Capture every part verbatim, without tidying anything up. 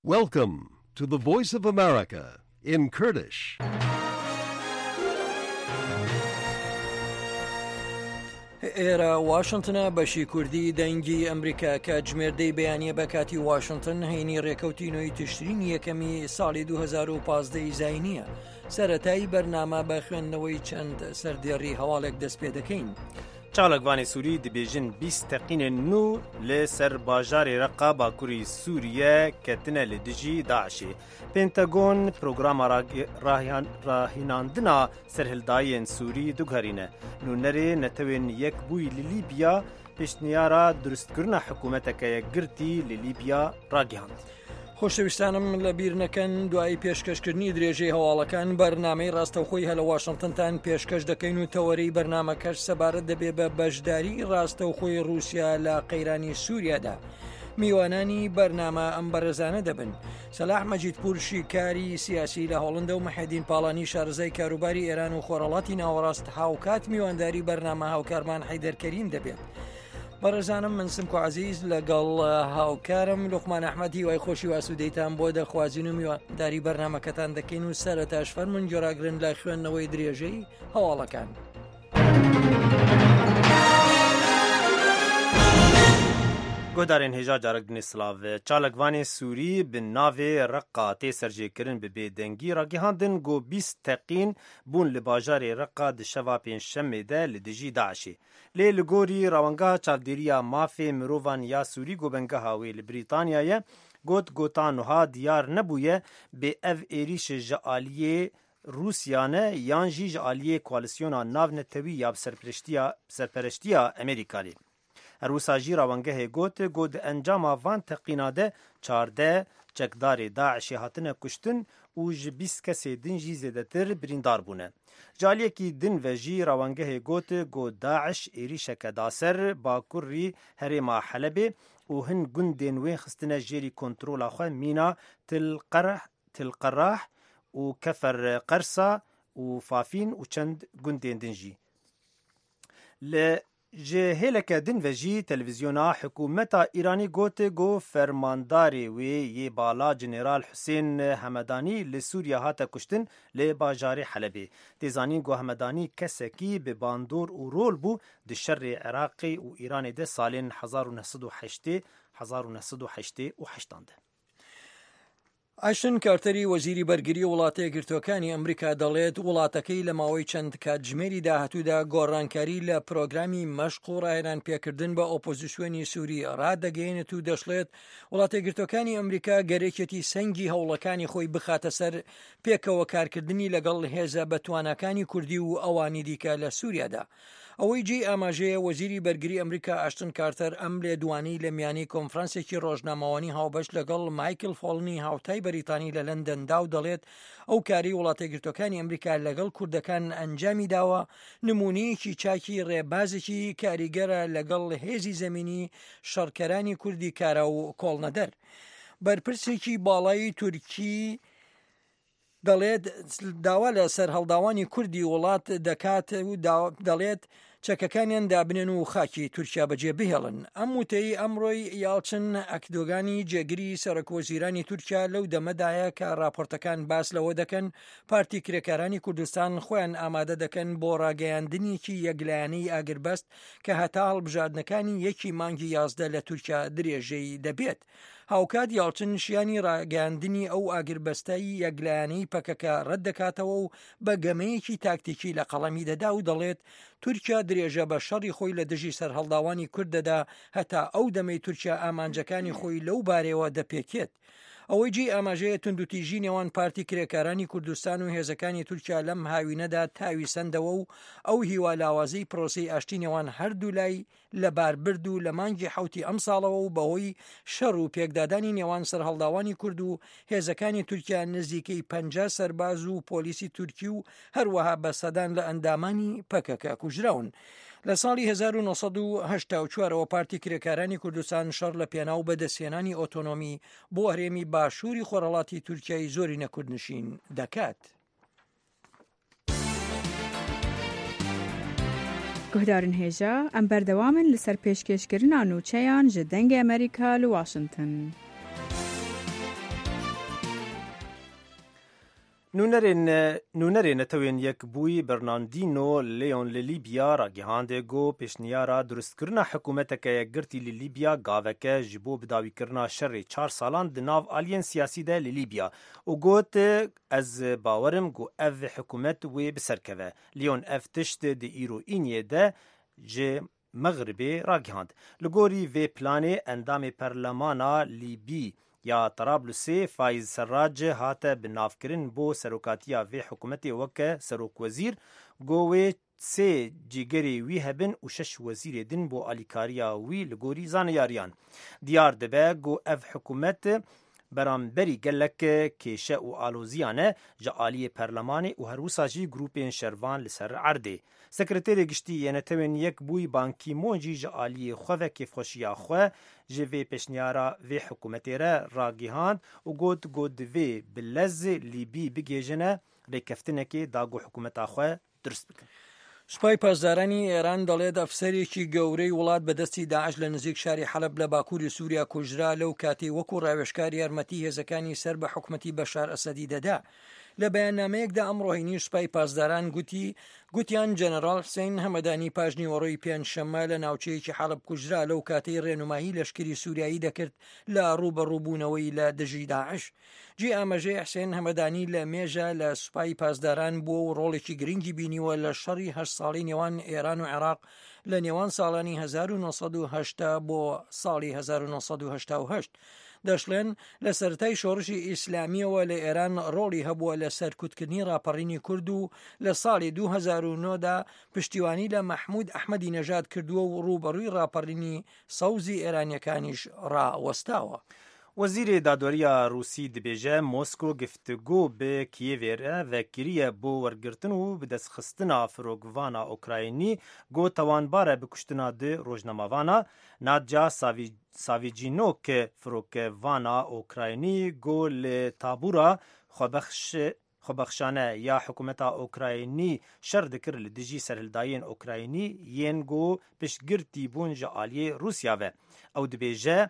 Welcome to the Voice of America in Kurdish. ئێرە واشنتنە بەشی کوردی دەنگی ئەمریکا کە جمێردەی بەیانیە بە کاتی واشنتن هەینی ڕێکەوتی نوێی تشرینی یەکەمی ساڵی دوو هەزار و پانزدە زاینیە. سەرەتایی بەرنامە بە خوێندنەوەی چەند سەردێڕی هەواڵێک دەست پێ دەکەین. چالاکوانی سووری دەبێژن بیست تەقینên nû li ser bajarê Reqa Bakurî Sûriye ketine li dijî Daişê. Pentagon programa rahînandina serhildayên Sûrî digerîne. Nûnerê netewên yekbûyî li Lîbya pêşniyara durustkirina hikûmeteke yekgirtî li Lîbya ragihand. خۆشەویستانم لە بیر نەکەن دوای پێشکەشکردنی درێژەی هەواڵەکان بەرنامەی ڕاستەوخۆی هەلە واشنتنتان پێشکەش دەکەین و تەوەرەی بەرنامەکەش سەبارەت دەبێ بە بەشداری ڕاستەوخۆی رووسیا لە قەیرانی سووریادا. میوانانی بەرنامە ئەم بەرەزانە دەبن. سەلاح مەجیدپور شیکاری سیاسی لە هۆڵندە و مەحەدین پاڵانی شارزای کاروباری ئێران و خۆڕەڵاتی ناوەڕاست هاوکات میوانداری بەرنامە هاوکارمان حەیدەرکەریم دەبێت. بەڕێزانم من سمکو عەزیز لەگەڵ هاوکارم لوقمان ئەحمەد هیوای خۆشی و ئاسوودەیتان بۆ دەخوازین و میوانداری بەرنامەکەتان دەکەین و سەرەتاش فەرمون جۆراگرن لە خوێندنەوەی درێژەی هەواڵەکان. گۆدارên hêja carek dinê silav çalakvanê Sûrî bi navê Reqa tê serjêkirin bi bêdengî ragihandin got bîst teqîn bûn li bajarê Reqa di şeva pênçşemê de li dijî Daişê. Lê li gorî rawangeha çavdêriya mafê mirovan ya Sûrî gobengeha wê li Brîtanyayê got gotan wiha diyar nebûye bê ev êrîş ji aliyê Rûsya ne yan jî ji aliyê koalîsyona navnetewî ya serpereştiya Amerîkanê. Rûsa jî rawangehê got got di encama van teqîna de çardeh çekdarê Daişê hatine kuştin û ji bîst kesê din jî zêdetir birîndar bûne. Ji aliyekî din ve jî rawangehê got got Daиш êrîşeke daser bakurî herêma Helebê û hin gundên wê xistine jêrî kontrola xwe mîna Tilqerrah û Kefer Qersa û Fafîn û çend gundên din jî. Li ji hêleke din ve jî televizyona hikûmeta Îranî got got fermandarê wê yê bala Jeneral Husên Hemedanî li Sûriya hate kuştin lê bajarê Helebê. Têzanîn got Hemedanî kesekî bi bandor û rol bû di şerê Iraqê û Îranê de salên hezar û neh sed û heştê hezar û neh sed û heştê û heştan de. ئاشتن کارتەری وەزیری بەرگری وڵاتە یەکگرتووەکانی ئەمریکا دەڵێت وڵاتەکەی لە ماوەی چەند کاتژمێری داهاتوودا گۆڕانکاری لە پرۆگرامی مەشق و ڕاهێنان پێکردن بە ئۆپۆزیسیۆنی سووری ڕادەگەیەنێت و دەشڵێت وڵاتە یەکگرتووەکانی ئەمریکا گەرێکێتی سەنگی هەوڵەکانی خۆی بخاتە سەر پێکەوە کارکردنی لەگەڵ هێزە بەتوانەکانی کوردی و ئەوانی دیکە لە سووریادا. ئەوەی جێی ئاماژەیە وەزیری بەرگری ئەمریکا ئاشتن کارتەر ئەم لێدوانی لە میانی کۆنفرانسێکی ڕۆژنامەوانی هاوبەش لەگەڵ مایکل فۆڵنی هاوتای بەریتانی لە لەندەندا و دەڵێت ئەو کاری وڵاتە یەکگرتووەکانی ئەمریکا لەگەڵ کوردەکان ئەنجامی داوە نمونەیەکی چاکی ڕێبازێکی کاریگەرە لەگەڵ هێزی زەمینی شەڕکەرانی کوردی کارە و کۆڵنەدەر. بەرپرسێکی باڵای تورکی دەڵێت داوا لە سەر هەڵداوانی کوردی وڵات دەکات و دەڵێت چەکەکانیان دابنێن و خاکی تورکیا بەجێ بهێڵن. ئەم وتەی ئەمڕۆی یاڵچن ئەکدۆگانی جێگیری سەرۆکوەزیرانی تورکیا لەو دەمەدایە کە راپۆرتەکان باس لەوە دەکەن پارتی کرێکارانی کوردستان خۆیان ئامادە دەکەن بۆ ڕاگەیاندنیکی یەکلایەنەی ئاگربەست کە هەتا هەڵبژاردنەکانی یەکی مانگی یازدە لە تورکیا درێژەی دەبێت. هاوکات یاڵچن شیانی ڕاگەاندنی ئەو ئاگربەستایی یەکلایەنەی پەکەکە ڕەت دەکاتەوە و بە گەمەیەکی تاکتیکی لە قەڵەمی دەدا و دەڵێت تورکیا درێژە بە شەڕی خۆی لە دژی سەرهەڵداوانی کوردەدا هەتا ئەو دەمەی تورکیا ئامانجەکانی خۆی لەو بارەوە دەپێکێت. ئەوەی جێ ئاماژەیە توندوتیژی نێوان پارتی کرێکارانی کوردستان و هێزەکانی تورکیا لەم هاوینەدا تاوی سندەوە و ئەو هیوالاوازەی پرۆسی ئاشتی نێوان هەردوو لای لەبار برد و لە مانگی حوتی ئەم ساڵەوە و بەهۆی شەڕ و پێکدادانی نێوان سەرهەڵداوانی کورد و هێزەکانی تورکیا نزیکەی پەنجا سەرباز و پۆلیسی تورکی و هەروەها بە سەدان لە ئەندامانی پەکەکە کوژراون. لە ساڵی هەزار و نۆسەد و هەشتا و چوارەوە پارتی کرێکارانی کوردستان شەڕ لە پێناو بەدەستهێنانی ئۆتۆنۆمی بۆ هەرێمی باشووری خۆرەڵاتی تورکیای زۆری نەکوردنشین دەکات. گهدارن هێژە ئەم بەردەوامن لەسەر پێشکەشکردنا نووچەیان ji dengê Amerîka li Washington. نونرê netewên yekbûyî Bernardino Leon li Libya ragihande got pêşniyara durustkirina hikûmeteke yekgirtî li Libya gaveke ji bo bidawîkirina şerê çar salan di nav aliyên siyasî de li Libya û got ez bawerim got ev hikûmet wê biserkeve. Leon ev tişt di îroîniyê de ji Megribê ragihand. Li gorî vê planê endamê Perlemana Lîbî ya Tarablusê Faiz Serraj hate bi navkirin bo serokatiya vê hikûmetê weke serokwezîr got wê sê cîgerê wî hebin û şeş wezîrê din bo alîkariya wî li gorî zaneyariyan. Diyar dibe got ev hikûmet beramberî gelek kêşe û aloziyan e ji aliyê Perlemanê û her wisa jî grûpên şervan li ser erdê. Sekreterê giştî yê netewên Yekbûyî Ban Ki-moon jî ji aliyê xwe ve kêfxweşiya xwe ji vê pêşniyara vê hikûmetê re ragihand û got got divê bi lez Lîbî bigêjine rêkeftinekê da got hikûmeta xwe durust bikin. سوپای پاسدارانی ئێران دەڵێت ئەفسەرێکی گەورەی وڵات بەدەستی داعش لە نزیک شاری حەلەب لە باکووری سووریا کوژرا لەو کاتێ وەکو ڕاوێژکاری یارمەتی هێزەکانی سەر بە حکومەتی بەشار ئەسەدی دەدا. لە بەیاننامەیەکدا ئەمڕۆ هینی سوپای پاسداران گوتی گوتیان جەنەرال حسین هەمەدانی پاژنیوەڕۆی پێنجشەممە لە ناوچەیەکی حەلەب کوژرا لەو کاتەی ڕێنمایی لەشکری سووریایی دەکرد لە ڕوبەڕووبوونەوەی لە دژی داعش. جی ئاماژەی حسین هەمەدانی لە مێژە لە سوپای پاسداران بووە و ڕۆڵێکی گرنگی بینیوە لە شەڕی هەشت ساڵی نێوان ئێران و عێراق لە نێوان ساڵانی هەزار و نۆسەد و هەشتا بۆ ساڵی هەزار و نۆسەد و هەشتا و هەشت. دەشڵێن لە سەرەتای شۆڕشی ئیسلامیەوە لە ئێران ڕۆڵی هەبووە لە سەرکوتکردنی ڕاپەڕینی کورد و لە ساڵی دوو هەزار و نۆدا پشتیوانی لە مەحموود ئەحمەدی نەژاد کردووە و ڕوبەڕووی ڕاپەڕینی سەوزی ئێرانیەکانیش ڕاوەستاوە. وەزیرê دادوەریya Rûsî dibêje Moskô giftîgû bi Kiyevê re vekiriye bo wergirtin û bi destxistina firokvana Ukraynî got tewanbar e bi kuştina di rojnamavana. Nadya Savîjînok firokvana Ukraynî got li tabûra xwebexşane ya hikûmeta Ukraynî şer dikir li dijî serhildayên Ukraynî yên got piştgirtî bûn ji aliyê Rûsya ve. Ew dibêje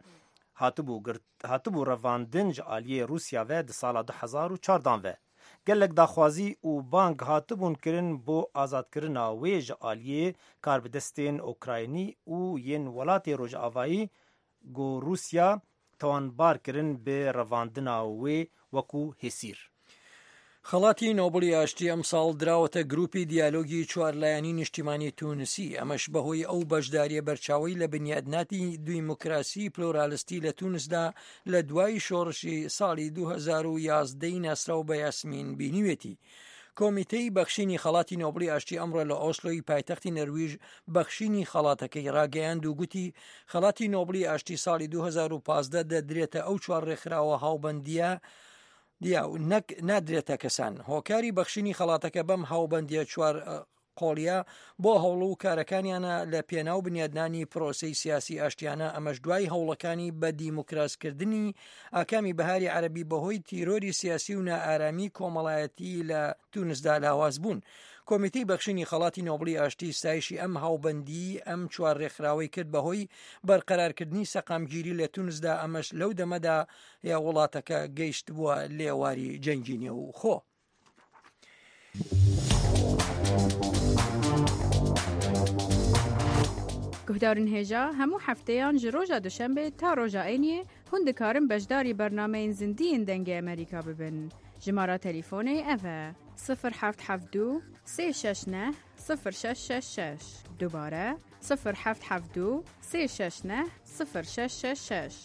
hatibû revandin ji aliyê Rûsya ve di sala du hezar û çardan ve. Gelek daxwazî û bang hatibûn kirin bo azadkirina wê ji aliyê karbidestên Ukraynî û yên welatê Rojavayî got Rûsya tewanbar kirin bi revandina wê wekû hêsîr. خەڵاتی نۆبڵی ئاشتی ئەم ساڵ دراوەتە گروپی دیالۆگی چوارلایەنی نیشتیمانی تونسی ئەمەش بەهۆی ئەو بەشداریە بەرچاوی لە بنیادناتی دیموکراسی پلۆرالیستی لە تونسدا لە دوای شۆڕشی ساڵی دوو هەزار و یازدەی ناسراو بە یاسمین بینیوێتی. کۆمیتەی بەخشینی خەڵاتی نۆبڵی ئاشتی ئەمڕۆ لە ئۆسلۆی پایتەختی نەرویژ بەخشینی خەڵاتەکەی ڕاگەیاند و گوتی خەڵاتی نۆبڵی ئاشتی ساڵی دوو هەزار و پانزدە دەدرێتە ئەو چوار ڕێکخراوە هاوبەندیە دیا و نەک نادرێتە کەسان. هۆکاری بەخشینی خەڵاتەکە بەم هاوبەندیە چوار قۆڵیە بۆ هەوڵ و کارەکانیانە لە پێناو بنیادنانی پرۆسەی سیاسی ئاشتیانە ئەمەش دوای هەوڵەکانی بە دیموکراسکردنی ئاکامی بەهاری عەرەبی بەهۆی تیرۆری سیاسی و نائارامی کۆمەڵایەتی لە تونسدا لاواز بوون. کۆمیتەی بەخشینی خەڵاتی نۆبڵی ئاشتی ستایشی ئەم هاوبەندی ئەم چوار ڕێکخراوەی کرد بەهۆی بەرقەرارکردنی سەقامگیری لە تونسدا ئەمەش لەو دەمەدا یا وڵاتەکە گەیشت بووە لێواری جەنگی نێو و خۆ. گهدارن هێژا هەموو هەفتەیان ji ڕۆژە دوشەمبێ تا ڕۆژە عینیێ hûn dikarin beşdarî bernameyên zindiyên dengê Amerîka bibin. Jimara telîfonê ev e sıfır heft heft du sê şeş neh sıfır şeş şeş şeş. Dubare sıfır heft heft du sê şeş neh sıfır şeş şeş şeş.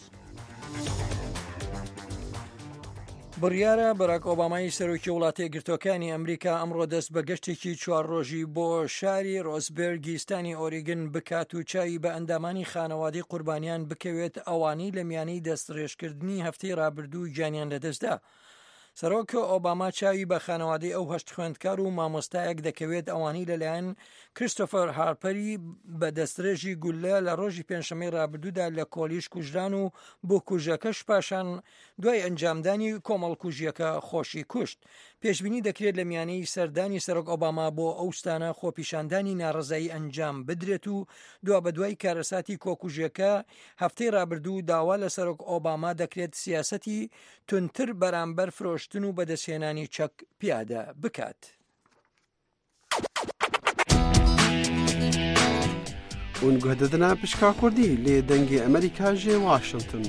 بڕیارە بەراک ئۆبامای سەرۆکی وڵاتە یەکگرتووەکانی ئەمریکا ئەمڕۆ دەست بە گەشتێکی چوار ڕۆژی بۆ شاری ڕۆسبێرگیستانی ئۆریگن بکات و چاوی بە ئەندامانی خانەوادەی قوربانیان بکەوێت ئەوانەی لە میانەی دەستڕێژکردنی هەفتەی ڕابردوو گیانیان لەدەستدا. سەرۆکە ئۆباما چاوی بە خانەوادەی ئەو هەشت خوێندکار و مامۆستایەک دەکەوێت ئەوانەی لەلایەن کریستۆفەر هارپەری بە دەستڕێژی گولە لە ڕۆژی پێنجشەمەی ڕابردوودا لە کۆلیژ کوژران و بۆ کوژەکەش پاشان دوای ئەنجامدانی کۆمەڵکوژیەکە خۆشی کوشت. پێشبینی دەکرێت لە میانەی سەردانی سەرۆک ئۆباما بۆ ئەو ستانە خۆپیشاندانی ناڕزایی ئەنجام بدرێت و دوا بە دوای کارەساتی کۆکوژیەکە هەفتەی ڕابردوو داوا لە سەرۆک ئۆباما دەکرێت سیاسەتی تونتر بەرامبەر فرۆشتن و بەدەستهێنانی چەک پیادە بکات. ونگهددنا پشکا کوردی لی دنگی امریکا جی واشنطن.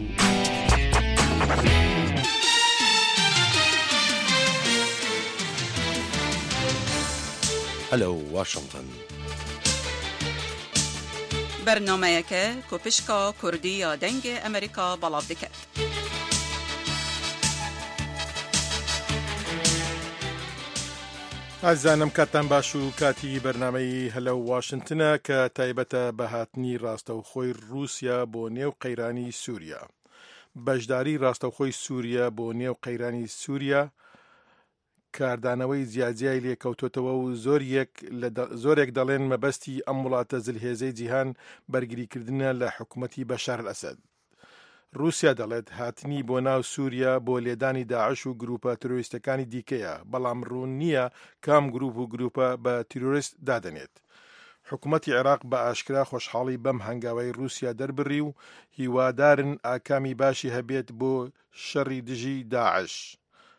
هلو واشنطن. برنامه که کپشکا کردی یا دنگ امریکا بلاب دکت. ئازانم کاتان باش و کاتی بەرنامەی هەلە واشنتنە کە تایبەتە بە هاتنی ڕاستەوخۆی رووسیا بۆ نێو قەیرانی سووریا. بەشداری ڕاستەوخۆی سووریا بۆ نێو قەیرانی سووریا کاردانەوەی جیاجیای لێکەوتوتەوە و زۆرێک دەڵێن مەبەستی ئەم وڵاتە زلهێزەی جیهان بەرگریکردنە لە حکوومەتی بەشار ئەسەد. رووسیا دەڵێت هاتنی بۆ ناو سووریا بۆ لێدانی داعش و گروپە تروریستەکانی دیکەیە، بەڵام ڕوون نییە کام گروپ و گروپە بە تروریست دادەنێت. حکوومەتی عێراق بە ئاشکرا خۆشحاڵی بەم هەنگاوەی رووسیا دەربڕی و هیوادارن ئاکامی باشی هەبێت بۆ شەڕی دژی داعش.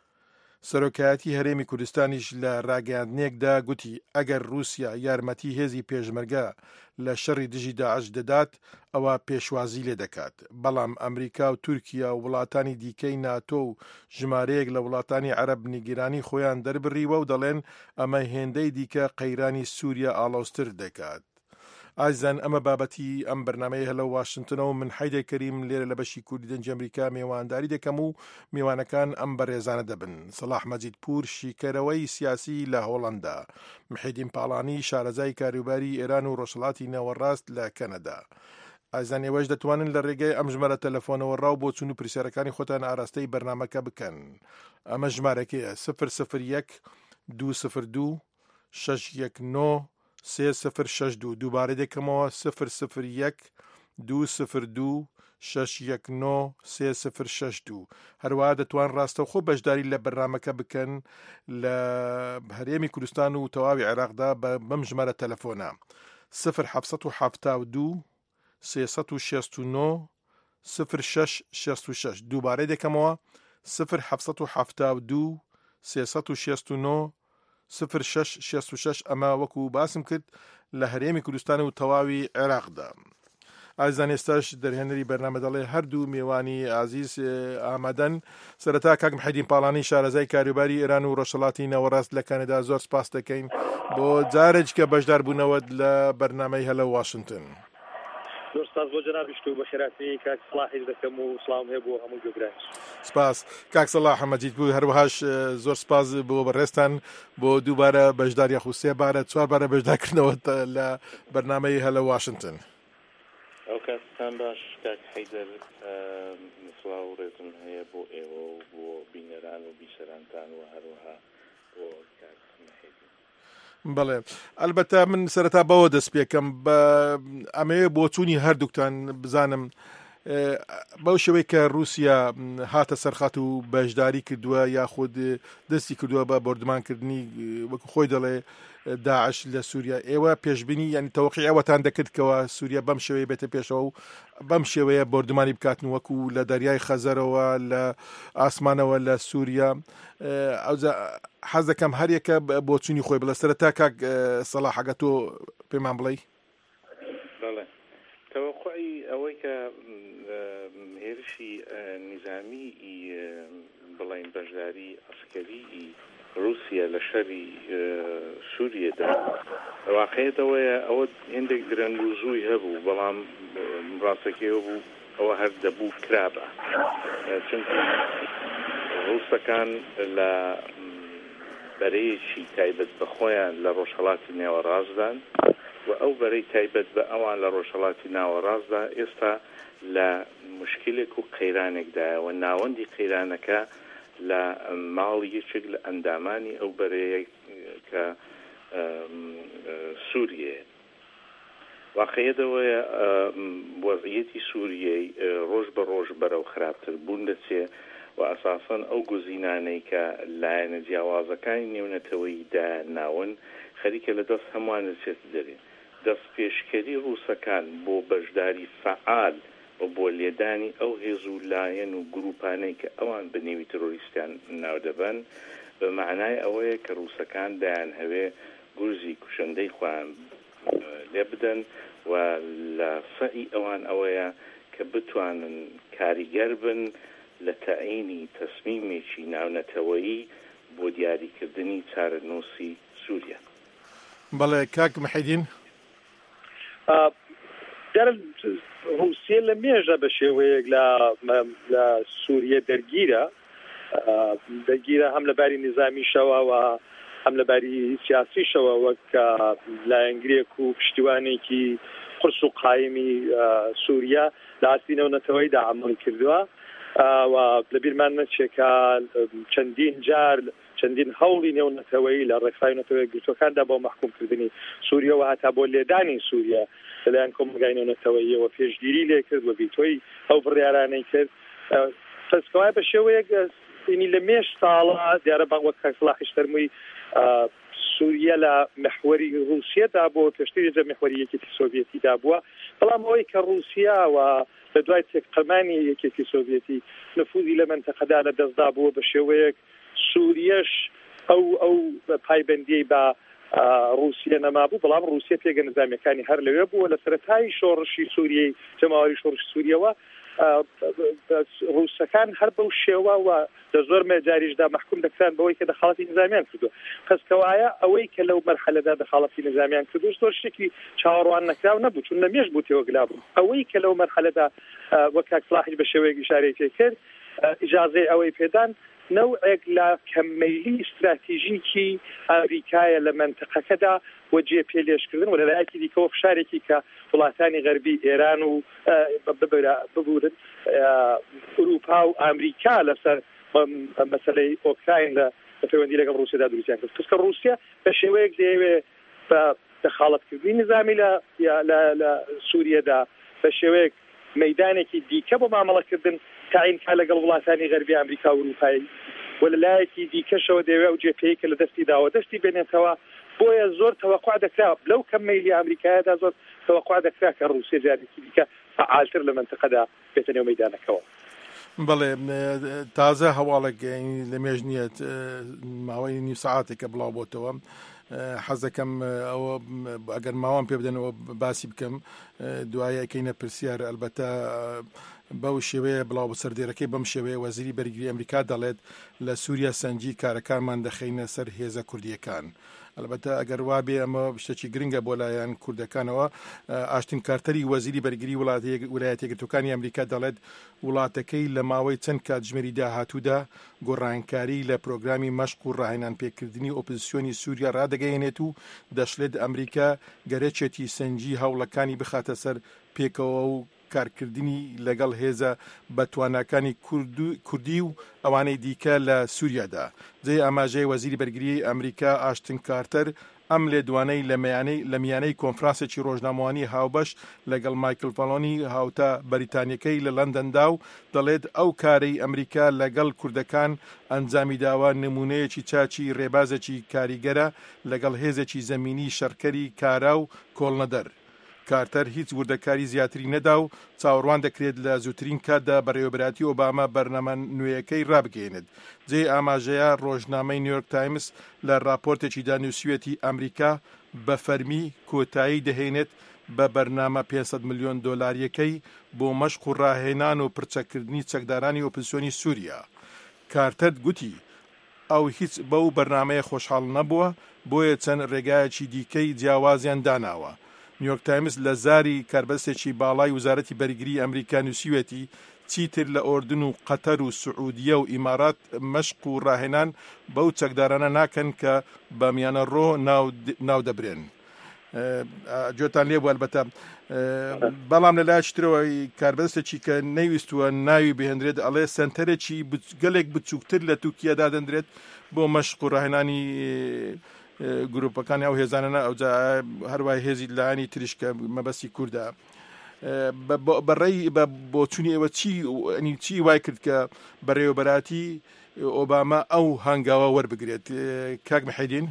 سەرۆکایەتی هەرێمی کوردستانیش لە ڕاگەاندنێکدا گوتی ئەگەر رووسیا یارمەتی هێزی پێشمەرگە لە شەڕی دژی داعش دەدات ئەوە پێشوازی لێ دەکات. بەڵام ئەمریکا و تورکیا و وڵاتانی دیکەی ناتۆ و ژمارەیەک لە وڵاتانی عەرەب نیگیرانی خۆیان دەربڕیوە و دەڵێن ئەمە هێندەی دیکە قەیرانی سووریا ئاڵۆزتر دەکات. ئازان ئەمە بابەتی ئەم بەرنامەیە هەلە واشنتنەوە من حەیدەر کەریم لێرە لە بەشی کوردی دەنج ئەمریکا میوانداری دەکەم و میوانەکان ئەم بەڕێزانە دەبن. سەلاح مەجید پور شیکەرەوەی سیاسی لە هۆڵەندا، محیدین پاڵانی شارەزای کاروباری ئێران و ڕۆژهەڵاتی ناوەڕاست لە کەنەدا. ئازان ئێوەش دەتوانن لە ڕێگەی ئەم ژمارە تەلەفۆنەوە ڕاو بۆ چون و پرسیارەکانی خۆتان ئاراستەی بەرنامەکە بکەن. ئەمە ژمارەکەیە سفر سفر یەک دوو سفر دوو شەش یەک نۆ سێ سفر شەش دوو. دووبارە دەکەمەوە سفر سفر یەک دوو سفر دوو شەش یەک نۆ سێ سفر شەش دوو. هەروەها دەتوان ڕاستەوخۆ بەشداری لە بەرنامەکە بکەن لە هەرێمی کوردستان و تەواوی عێراقدا بەم ژمارە تەلەفۆنە سفر حەفسەد و حەفتا و دوو سێسەد و شێست و نۆ سفر شەش شێست و شەش. دووبارە دەکەمەوە سفر حەفسەد و حەفتا و دوو سێسەد و شێست و نۆ سفر شەش شێست و شەش. ئەمە وەکو باسم کرد لە هەرێمی کوردستان و تەواوی عێراقدا. ئازان ئێستاش دەرهێنەری بەرنامە دەڵێ هەردوو میوانی عزیز ئامادەن. سەرەتا کاک محەیدین پاڵانی شارەزای کاروباری ئێران و ڕۆژهەڵاتی ناوەڕاست لە کەنەدا زۆر سپاس دەکەین بۆ جارێک کە بەشدار بوونەوەت لە بەرنامەی هەلە واشنتن. زۆر سپاس بۆ جەنابی شتو بە خێراتی کاک سڵاحیش دەکەم و سڵام هەیە بۆ هەموو گوێگرانش. سپاس کاک سەلاح حەمەدید بوو، هەروەهاش زۆر سپاس بۆ بەڕێستان بۆ دووبارە بەشداری یاخو سێ بارە چوار بارە بەشدارکردنەوە لە بەرنامەی هەلە واشنتن. ئەو کاتتان باش کاک حەیدەر، سڵاو و ڕێزم هەیە بۆ ئێوە و بۆ بینەران و بیسەرانتان و هەروەها بۆ کاک محەیدین. بەڵێ ئەلبەتە من سەرەتا بەوە دەست پێکەم بە ئەمەیە بۆ چوونی هەردووکتان بزانم بەو شێوەی کە رووسیا هاتە سەرخات و بەشداری کردووە یاخود دەستی کردووە بە بۆردمانکردنی وەکو خۆی دەڵێ داعش لە سووریا، ئێوە پێشبینی یعنی تەوەقیع ئەوەتان دەکردکەوە سووریا بەم شێوەیە بێتە پێشەوە و بەم شێوەیە بۆردمانی بکاتن وەکو لە دەریای خەزەرەوە لە ئاسمانەوە لە سووریا. ئەوجا حەز دەکەم هەر یەکە بۆ چوونی خۆی بڵێ. سەرەتا کاک سەلاح ئەگە تۆ پێمان بڵێ. بەڵێ تەوەقعی ئەوەی کە هێرشی نظامی بڵین بەشداری ئەسکەری رووسیا لە شەری سووریەدا واقعیەتەوەیە ئەوە هێندێک درەنگوزووی هەبوو، بەڵام ڕاستەکیەوە بوو ئەوە هەر دەبوو کرابە، چونکە رووسەکان لە بەرەیەکی تایبەت بە خۆیان لە ڕۆژهەڵاتی نێوەڕاستدان و ئەو بەرەی تایبەت بە ئەوان لە ڕۆژهەڵاتی ناوەڕاستدا ئێستا لە مشکلێک و قەیرانێکدایەوە ناوەندی قەیرانەکە لە ماڵی یەکێک لە ئەندامانی ئەو بەرەیە کە سووریە. واقعیەتەوەیە وەضعیەتی سووریەی ڕۆژ بە ڕۆژ بەرەو خراپتر بوون دەچێ و ئەساسەن ئەو گزینانەی کە لایەنە جیاوازەکانی نێونەتەوەییدا ناون خەریکە لە دەست هەمووانە چێت دەرێ. دەست پێشکەری ڕووسەکان بۆ بەشداری فعال و بۆ لێدانی ئەو هێز و لایەن و گروپانەی کە ئەوان بە نێوی تۆریستیان ناو دەبن بە معنای ئەوەیە کە ڕووسەکان دایان هەوێ گورزی کوشندەی خۆیان لێ بدەن و لە سەعی ئەوان ئەوەیە کە بتوانن کاریگەر بن لە تەعینی تەسمیمێکی ناونەتەوەیی بۆ دیاریکردنی چارەنووسی سووریا. بەڵێ کاک محەیدین رووسیا لە مێژە بە شێوەیەک لە سووریا دەرگیرە دەرگیرە هەم لەباری نظامیشەوە و هەم لەباری سیاسیشەوە وەک لایەنگرێک و پشتیوانێکی قرس و قایمی سووریا لە ئاستی نێونەتەوەییدا عەمەڵ کردووە و لەبیرمان نەچێکە چەندین جار چەندین هەوڵی نێونەتەوەیی لە ڕێکخراوی نێونەتەوەییە گرتوەکاندا بۆ مەحکومکردنی سووریا و هەتا بۆ لێدانی سووریا لەلایەن کۆمەلگای نێونەتەوەییەوە پێشگیری لێ کرد و بیتۆی ئەو بڕیارانەی کرد فەرزکەوای بە شێوەیەک لە مێش ساڵە دیارە بە وەک کاکسڵاحیش فەرمووی سووریا لە محوەری ڕووسیەدا بۆ پێشتری جە محوەری یەکێتی سۆڤیەتیدا بووە بەڵام ئەوەی کە ڕووسیا و لە دوای تێکقەمانی یەکێتی سۆڤیەتی نفوذی لە منتەقەدا لە دەستدا بووە بە شێوەیەک سووریەش ئەو ئەو پایبەندیەی بە رووسیا نەمابوو بەڵام رووسیا پێگە نظامیەکانی هەر لەوێ بووە لە سەرەتای شۆڕشی سووریای جەماوەری شۆڕشی سووریەوە رووسەکان هەر بەو شێوە و لە زۆر مێجاریشدا مەحکوم دەکران بەوەی کە دەخاڵەتی نظامیان کردووە پەسکەوایە ئەوەی کە لەو مەرحەلەدا دەخاڵەتی نظامیان کردو زۆر شتێکی چاوەڕوان نەکراو نەبوو چون لەمێژ بوو تێوەگلا بوو ئەوەی کە لەو مەرحەلەدا وەک کاکسڵاحیش بە شێوەیەک ئیشارەی پێ کرد ئیجازەی ئەوەی پێدان نوعێک لە کەممەیلی استراتیژیکی ئەمریکایە لە منتەقەکەدا و جێ پێلێشکردن و لەلایەکی دیکەوە فشارێکی کە وڵاتانی غەربی ئێران و ببورن ئوروپا و ئەمریکا لەسەر مەسەلەی ئۆکراین لە پەیوەندی لەگەڵ ڕووسیادا دروستیان کرد کەسکە رووسیا بە شێوەیەک دەیەوێ بە دەخاڵەتکردنی نظامی لە سووریەدا بە شێوەیەک مەیدانێکی دیکە بۆ مامەڵەکردن تعینکا لەگەڵ وڵاتانی غەربی ئەمریکا و ئوروپایی و لەلایەکی دیکەشەوە دەیەوێ و جێپەیە کە لە دەستی داوە دەستی بێنێتەوە بۆیە زۆر تەوەقع دەکرا لەو کەممەیلی ئەمریکایەدا زۆر تەوەقع دەکرا کە ڕووسیا جارێکی دیکە فعالتر لە منتەقەدا بێتە نێو مەیدانەکەەوە. بەڵێ تازە هەواڵێک لە مێژ نیە ماوەی نی سەعاتێکە بڵاو بۆتەوە حەز دەکەم ئەوە ئەگەر ماوان پێ بدەنەوە باسی بکەم دوایە ئەکەینە پرسیار ئەلبەتە بەو شێوەیە بڵاو بە سەردێرەکەی بەم شێوەیە وەزیری بەرگری ئەمریکا دەڵێت لە سووریا سەنجی کارەکانمان دەخینە سەر هێزە کوردیەکان. البته ئەگەر وابێ ئەمە شتێکی گرنگە بۆ لایەن کوردەکانەوە. ئاشتن کارتەری وەزیری بەرگری ویلایەتە یەکگرتووەکانی ئەمریکا دەڵێت وڵاتەکەی لە ماوەی چەند کاتژمێری داهاتوودا گۆڕانکاری لە پرۆگرامی مەشق و ڕاهێنان پێکردنی ئۆپۆزیسیۆنی سووریا ڕادەگەیەنێت و دەشڵێت ئەمریکا گەرەچێتی سەنجی هەوڵەکانی بخاتە سەر پێکەوە و کارکردنی لەگەڵ هێزە بەتواناکانی کوردی و ئەوانەی دیکە لە سووریادا. جێ ئاماژەی وەزیری بەرگری ئەمریکا ئاشتن کارتەر ئەم لێدوانەی لە میانەی کۆنفرانسێکی ڕۆژنامەوانی هاوبەش لەگەڵ مایکل فەڵۆنی هاوتە بەریتانیەکەی لە لەندەندا و دەڵێت ئەو کارەی ئەمریکا لەگەڵ کوردەکان ئەنجامی داوە نمونەیەکی چاچی ڕێبازێکی کاریگەرە لەگەڵ هێزێکی زەمینی شەڕکەری کارا و کۆڵنەدەر. کارتەر هیچ وردەکاری زیاتری نەدا و چاوەڕوان دەکرێت لە زووترین کاتدا بەڕێوەبراتی ئۆباما بەرنامە نوێیەکەی ڕابگەێنێت. جێ ئاماژەیە ڕۆژنامەی نیویۆرک تایمز لە راپۆرتێکی دانووسویەتی ئەمریکا بە فەرمی کۆتایی دەهێنێت بە بەرنامە پێنجسەد ملیۆن دۆلاریەکەی بۆ مەشق و ڕاهێنان و پرچەکردنی چەکدارانی ئۆپۆزیسیۆنی سووریا. کارتەر گوتی ئەو هیچ بەو بەرنامەیە خۆشحاڵ نەبووە، بۆیە چەند ڕێگایەکی دیکەی جیاوازیان داناوە. نیویۆرک تایمز لە زاری کاربەستێکی باڵای وزارەتی بەرگری ئەمریکا نووسیوێتی چیتر لە ئۆردن و قەتەر و سعودیە و ئیمارات مەشق و ڕاهێنان بەو چەکدارانە ناکەن کە بە میانە ڕۆ ناو دەبرێن. جۆتان لێ بوو ئەلبەتە، بەڵام لەلایەکی ترەوەی کاربەستێکی کە نەیویستووە ناوی بهێنرێت ئەڵێ سنتەرێکی گەلێک بچووکتر لە تورکیادا دەندرێت بۆ مەشق و ڕاهێنانی گروپەکانی ئەو هێزانەنە ئەو هەروای هێزی لایەنی تریشکە مەبەستی کووردە. بەڕێی بە بۆچوونی ئێوە چی ئەنی چی وای کرد کە بەڕێوەبەراتی ئۆباما ئەو هەنگاوە وەربگرێت کاک محەیدین؟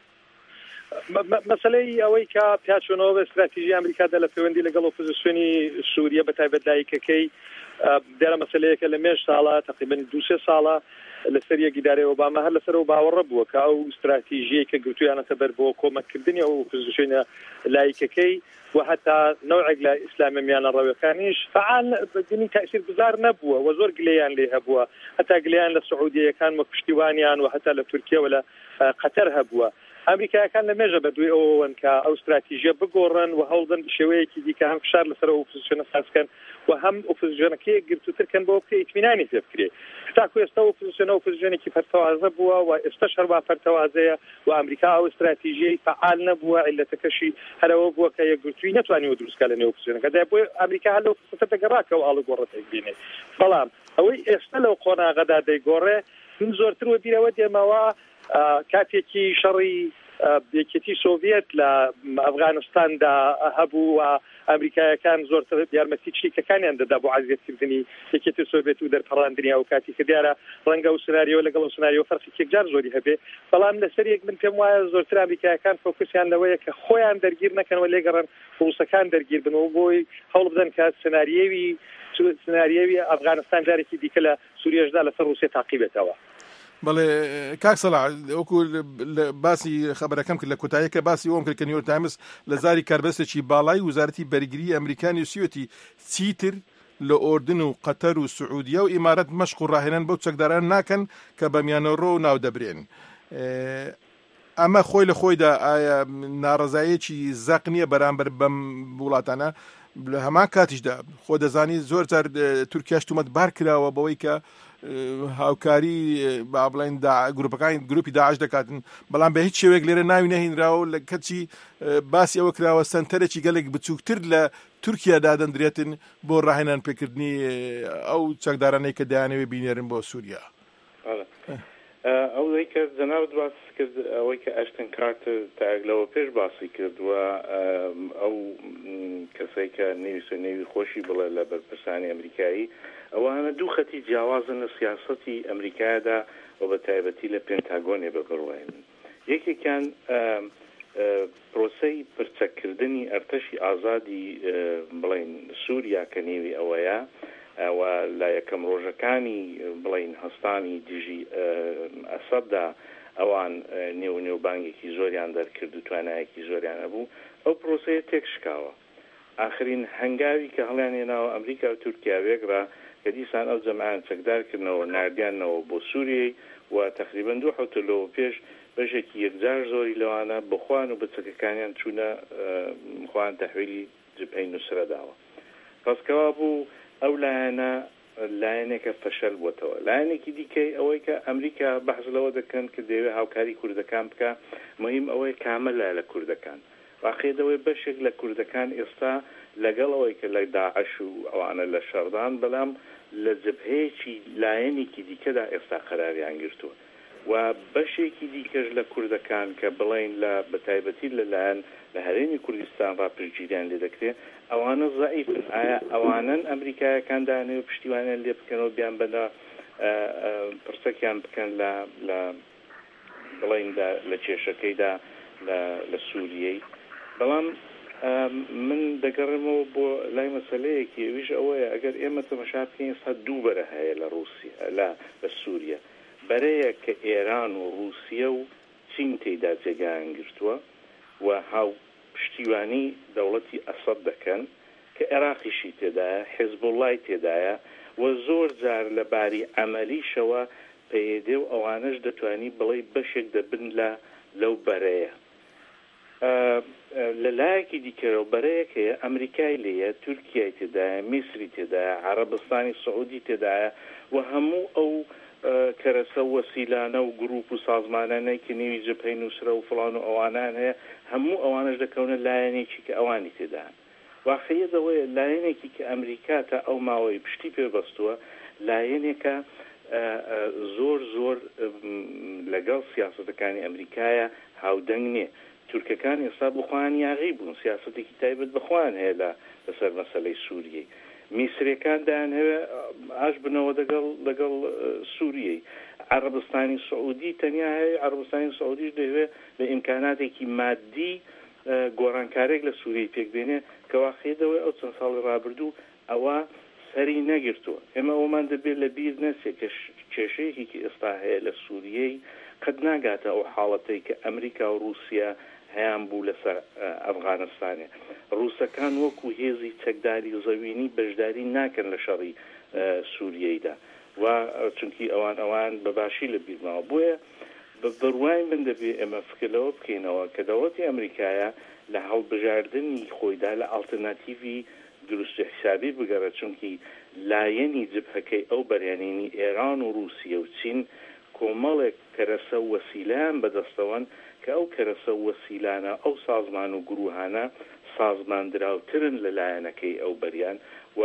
مەسلەی ئەوەی کە پیاچۆنەوە استراتیژی ئەمریکادا لە پەیوەندی لەگەڵ ئۆپۆزیسیۆنی سووریا بە تایبەت لایەکەکەی دیارە مەسلەیەکە لە مێژ ساڵە تقریبا دو سێ ساڵە لەسەر یەکیداری ئۆباما هەر لەسەر ئەو باوەڕە بووە کە ئەو استراتیژیە کە گرتویانەتە بەر بۆ کۆمەکردنی ئەو ئۆپۆزیسیۆنە لایەکەکەی و حتا نوعێک لە ئیسلامی میانە ڕەوەکانیش فعال بنی تاثیر گزار نەبووە و زۆر گلەیان لێ هەبووە هەتا گلەیان لە سعودیەکان وە پشتیوانیان و هەتا لە تورکیا و لە قەتەر هەبووە. ئەمریکایەکان لە مێژە بە دوێ ئەوەن کە ئەو استراتیژیە بگۆڕن و هەوڵدن شێوەیەکی دیکە هەم فشار لەسەر ئۆپۆزیسیۆنە سازکەن و هەم ئۆپۆزیسیۆنەکەی گرتووترکەن بۆ بکە ئیتمینانی پێ بکرێت. تاکو ئێستا ئۆپۆزیسیۆنە ئۆپۆزیسیۆنێکی فەرتەوازە بووە و ئێستاش هەروە فەرتەوازەیە و ئەمریکا ئەو استراتیژیەی فعال نەبووە عیلەتەکەشی هەرەوە بووە کە یەکگرتووی نەتوانیوە دروستکە لە نێو ئۆپۆزیسیۆنەکە دا بۆ ئەمریکا هەر لەو فەرسەتە دەگەڕاکە و ئاڵوگۆڕەتێک بینێت. بەڵام ئەوەی ئێستا لەو قۆناغەدا دەیگۆڕێ من زۆرتر وە بیرەوە دێمەوە کاتێکی شەڕی یەکێتی سۆڤێت لە ئەفغانستاندا هەبوو و ئەمریکایەکان زۆرتر یارمەتی چریکەکانیان دەدا بۆ عەزیەتکردنی یەکێتی سۆڤێت و دەرپەڕاندنی ئەو کاتی کە دیارە ڕەنگە و سناریۆ لەگەڵ و سناریۆ فەرقێک جار زۆری هەبێ. بەڵام لەسەر یەک من پێم وایە زۆرتر ئەمریکایەکان فۆکوسیان لەوەیە کە خۆیان دەرگیر نەکەنەوە لێگەڕن ڕووسەکان دەرگیر بنەوە بۆی هەوڵ بدەن کە سناریۆی سناریۆی ئەفغانستان جارێکی دیکە لە سووریەشدا لەسەر ڕووسیا تاقیبێتەوە. بەڵێ کاک سەلاح وەکو باسی خەبەرەکەم کرد لە کۆتاییەکە باسی ئەوم کرد کە نیویۆرک تایمز لە زاری کاربەستێکی باڵای وزارەتی بەرگری ئەمریکانی سوێتی چیتر لە ئۆردن و قەتەر و سعودیە و ئیمارەت مەشق و ڕاهێنان بەو چەکداران ناکەن کە بە میانەڕۆ و ناو دەبرێن. ئەمە خۆی لە خۆیدا ئایا ناڕەزایەکی زەق نییە بەرامبەر بەم وڵاتانە؟ لە هەمان کاتیشدا خۆ دەزانی زۆر جار تورکیاش تومەت بار کراوە بەوەی کە هاوکاری با بڵێن گروپەکانی گروپی داعش دەکاتن، بەڵام بە هیچ شێوەیەک لێرە ناوی نەهێنراوە لە کەچی باسی ئەوە کراوە سنتەرێکی گەلێک بچووکتر لە تورکیادا دەندرێتن بۆ ڕاهێنان پێکردنی ئەو چەکدارانەی کە دەیانەوێ بینێرن بۆ سووریا. ئەوەی کە جەنابەت باس کرد ئەوەی کە ئەشتن کارتر تاگلەوە پێش باسی کردووە ئەو کەسێک کە نویسە نێوی خۆشی بڵێ لە بەرپرسانی ئەمریکایی ئەوانە دوو خەتی جیاوازن لە سیاسەتی ئەمریکایدا و بە تایبەتی لە پێنتاگۆنێ بەڕوێن. یەکێکیان پرۆسەی پرچەکردنی ئەرتەشی ئازادی بڵێن سووریا کە نێوی ئەوەیە و لە یەکەم ڕۆژەکانی بڵین هەستانی دژی ئەسەددا ئەوان نێو نێوبانگێکی زۆریان دەرکرد و توانایەکی زۆریان هەبوو ئەو پرۆسەیە تێکشکاوە. آخرین هەنگاوی کە هەڵیان هێناوە ئەمریکا و تورکیا وێگرا کە دیسان ئەو جەمعان چەکدارکردنەوە ناردیانەوە بۆ سووریای و تقریبا دوو حوتە لەوە پێش بەشێکی یەکجار زۆری لەوانە بخوان و بچەکەکانیان چوونە خوان تەحویلی جبهەی نوسرە داوە. ڕاستکەوا بوو ئەو لایەنە لایەنێکە فەشەل بووەتەوە. لایەنێکی دیکەی ئەوەی کە ئەمریکا بەحث لەوە دەکەن کە دەیەوێت هاوکاری کوردەکان بکە، مهم ئەوەی کامەلە لە کوردەکان. واقعیەوەی بەشێک لە کوردەکان ئێستا لەگەڵ ئەوەی کە لە داعش و ئەوانە لە شەردان بەڵام لە جبهەیەکی لایەنێکی دیکەدا ئێستا قەراریان گرتووە و بەشێکی دیکەش لە کوردەکان کە بڵین لە بەتایبەتی لەلایەن لە هەرێمی کوردستان ڕاپرگیریان لێ دەکرێت ئەوانە زەعیفن. ئایا ئەوانن ئەمریکایەکان دانەوێت پشتیوانیان لێ بکەنەوە بیان بەدا پرسەکیان بکەن لە لە بڵیندا لە کێشەکەیدا لە سووریەی. بەڵام من دەگەڕمەوە بۆ لای مەسەلەیەکی ئەویش ئەوەیە ئەگەر ئێمە تەماشا بکەین ئێستا دوو بەرە هەیە لە رووسیا لە لە سووریا. بەرەیە کە ئێران و رووسیا و چین تێیدا جێگایان گرتووە و هاو پشتیوانی دەوڵەتی ئەسەد دەکەن کە عێراقیشی تێدایە، حیزبوڵای تێدایە و زۆر جار لە باری ئەمەلیشەوە پەیدێ و ئەوانش دەتوانی بڵێ بەشێک دەبن لە لەو بەرەیە. لەلایەکی دیکەرەوە بەرەیەک هەیە ئەمریکای لێیە، تورکیای تێدایە، میسری تێدایە، عەرەبستانی سعودی تێدایە و هەموو ئەو کەرەسە وەسیلانە و گروپ و سازمانانەی کە نێوی جبهەی نوسرە و فڵان و ئەوانان هەیە هەموو ئەوانش دەکەونە لایەنێکی کە ئەوانی تێدایە. واقعیەت ئەوەیە لایەنێکی کە ئەمریکا تا ئەو ماوەی پشتی پێبەستووە لایەنێکە زۆر زۆر لەگەڵ سیاسەتەکانی ئەمریکایە هاودەنگ نییە. تورکەکان ئێستا بخواان یاغی بوون سیاسەتێکی تایبەت بخواان هەیە لە لەسەر مەسەلەی سووریەی میسرەکان دایان هەوێ ئاش بنەوە لەگەڵ لەگەڵ سووریەی عەرەبستانی سعودی تەنیا هەیە عەرەبستانی سعودیش دەوێ بە ئیمکاناتێکی مادی گۆڕانکارێک لە سووریای پێکبێنێ کەوا خێدەوەی ئەو چەند ساڵی ڕابردوو ئەوە سەری نەگرتووە ئێمە ئەومان دەبێت لە بیر نەچێت کە کێشەیەکی ئێستا هەیە لە سووریەی قەت ناگاتە ئەو حاڵەتەی کە ئەمریکا و رووسیا هەیان بوو لەسەر ئەفغانستانێ ڕووسەکان وەکو هێزی چەکداری زەوینی بەشداری ناکەن لە شەڕی سووریەیدا و چونکی ئەوان ئەوان بەباشی لە بیرماوە بۆیە بڕوای من دەبێت ئێمە فکرلەوە بکەینەوە کە دەوڵەتی ئەمریکایە لە هەڵبژاردننی خۆیدا لە ئالتەرناتیڤی دروست حسابی بگەڕێت چونکی لایەنی جبهەکەی ئەو بەریانینی ئێران و رووسیە و چین کۆمەڵێک کەرەسە وەسیلان بەدەستەوەن کە ئەو کەرەسە وەسیلانە ئەو سازمان و گروهانە سازماندراوترن لە لایەنەکەی ئەو بەریان و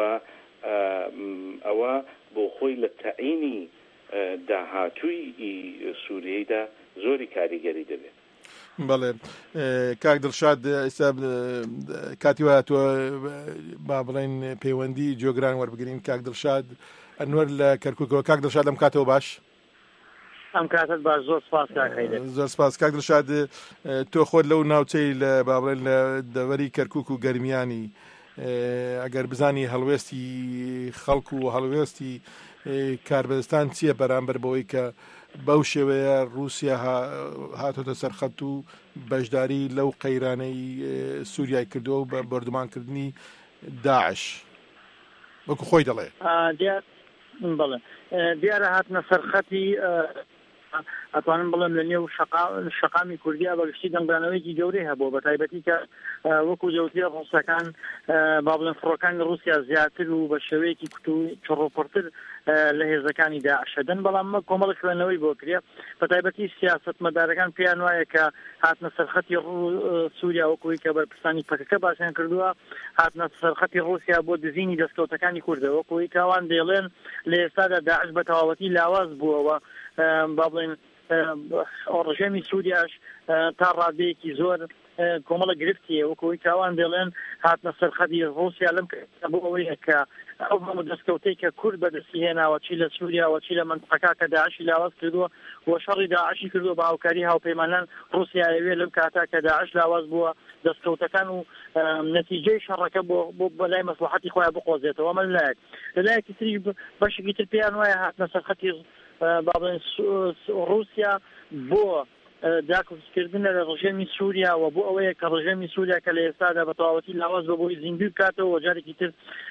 ئەوە بۆ خۆی لە تەعینی داهاتووی سووریەیدا زۆری کاریگەری دەبێت. بەڵێ کاک دڵشاد ئێستا کاتی وایە تۆ با بڵێن پەیوەندی جۆگران وەربگرین کاک دڵشاد ئەنوەر لە کەرکووکەوە کاک دڵشاد لەم کاتەوە باش ئەم کاتت باش زۆر سپاس زۆر سپاس کاک دڵشاد تۆ خۆت لەو ناوچەی لە با بڵێن لە دەوەری کەرکووک و گەرمیانی ئەگەر بزانی هەڵوێستی خەڵک و هەڵوێستی کاربەدەستان چییە بەرامبەر بەوەی کە بەو شێوەیە رووسیا هاتۆتە سەرخەت و بەشداری لەو قەیرانەی سووریای کردووە و بە بەردەمانکردنی داعش وەکو خۆی دەڵێ بڵێ دیارە هاتنە سەرخەتی ئەتوانم بڵێم لە نێو شەقامی کوردیا بەگشتی دەنگدانەوەیکی گەورەی هەبوو بە تایبەتی کە وەکو جەوتیە ڕۆسەکان با بڵێن فڕۆکانی رووسیا زیاتر و بە شێوەیەکی کوت و چڕۆپڕتر لە هێزەکانی داعشەدەن بەڵام مە کۆمەڵی خوێندنەوەی بۆ کرێ بە تایبەتی سیاسەتمەدارەکان پێیان وایە کە هاتنە سەرخەتی سووریا وەکوی کە بەرپرسانی پەکەکە باسییان کردووە هاتنە سەرخەتی رووسیا بۆ دزینی دەستکەوتەکانی کوردەوە وەکوی کاوان دێڵێن لە ئێستادا داعش بە تەواوەتی لاواز بووەوە با بڵێن ڕژێمی سووریاش تا ڕادەیەکی زۆر کۆمەڵە گرفتیە وەکەوەی کاوان دێڵێن هاتنە سەرخەتی رووسیا لەم بۆ ئەوەیە کە ئەو هەموو دەستکەوتەی کە کورد بەدەستی هێناوە چی لە سووریا و چی لە منطقەکە کە داعشی لاواز کردووە و شەڕی داعشی کردووە بە هاوکاری هاوپەیمانان رووسیا ئەوێ لەم کاتا کە داعش لاواز بووە دەستکەوتەکان و نەتیجەی شەڕەکە بۆ بەلای مەسلحەتی خۆیان بقۆزێتەوە ئەمە لایەک لەلایەکی تری بەشێکی تر پێیان وایە هاتنە سەرخەتی با بڵێن رووسیا بۆ داکردنە لە ڕژێمی سووریا و بۆ ئەوەیە کە ڕژێمی سووریا کە لە ئێستادا بە تەواوەتی لاواز بە بۆی زیندوی بکاتەوە و جارێکی تر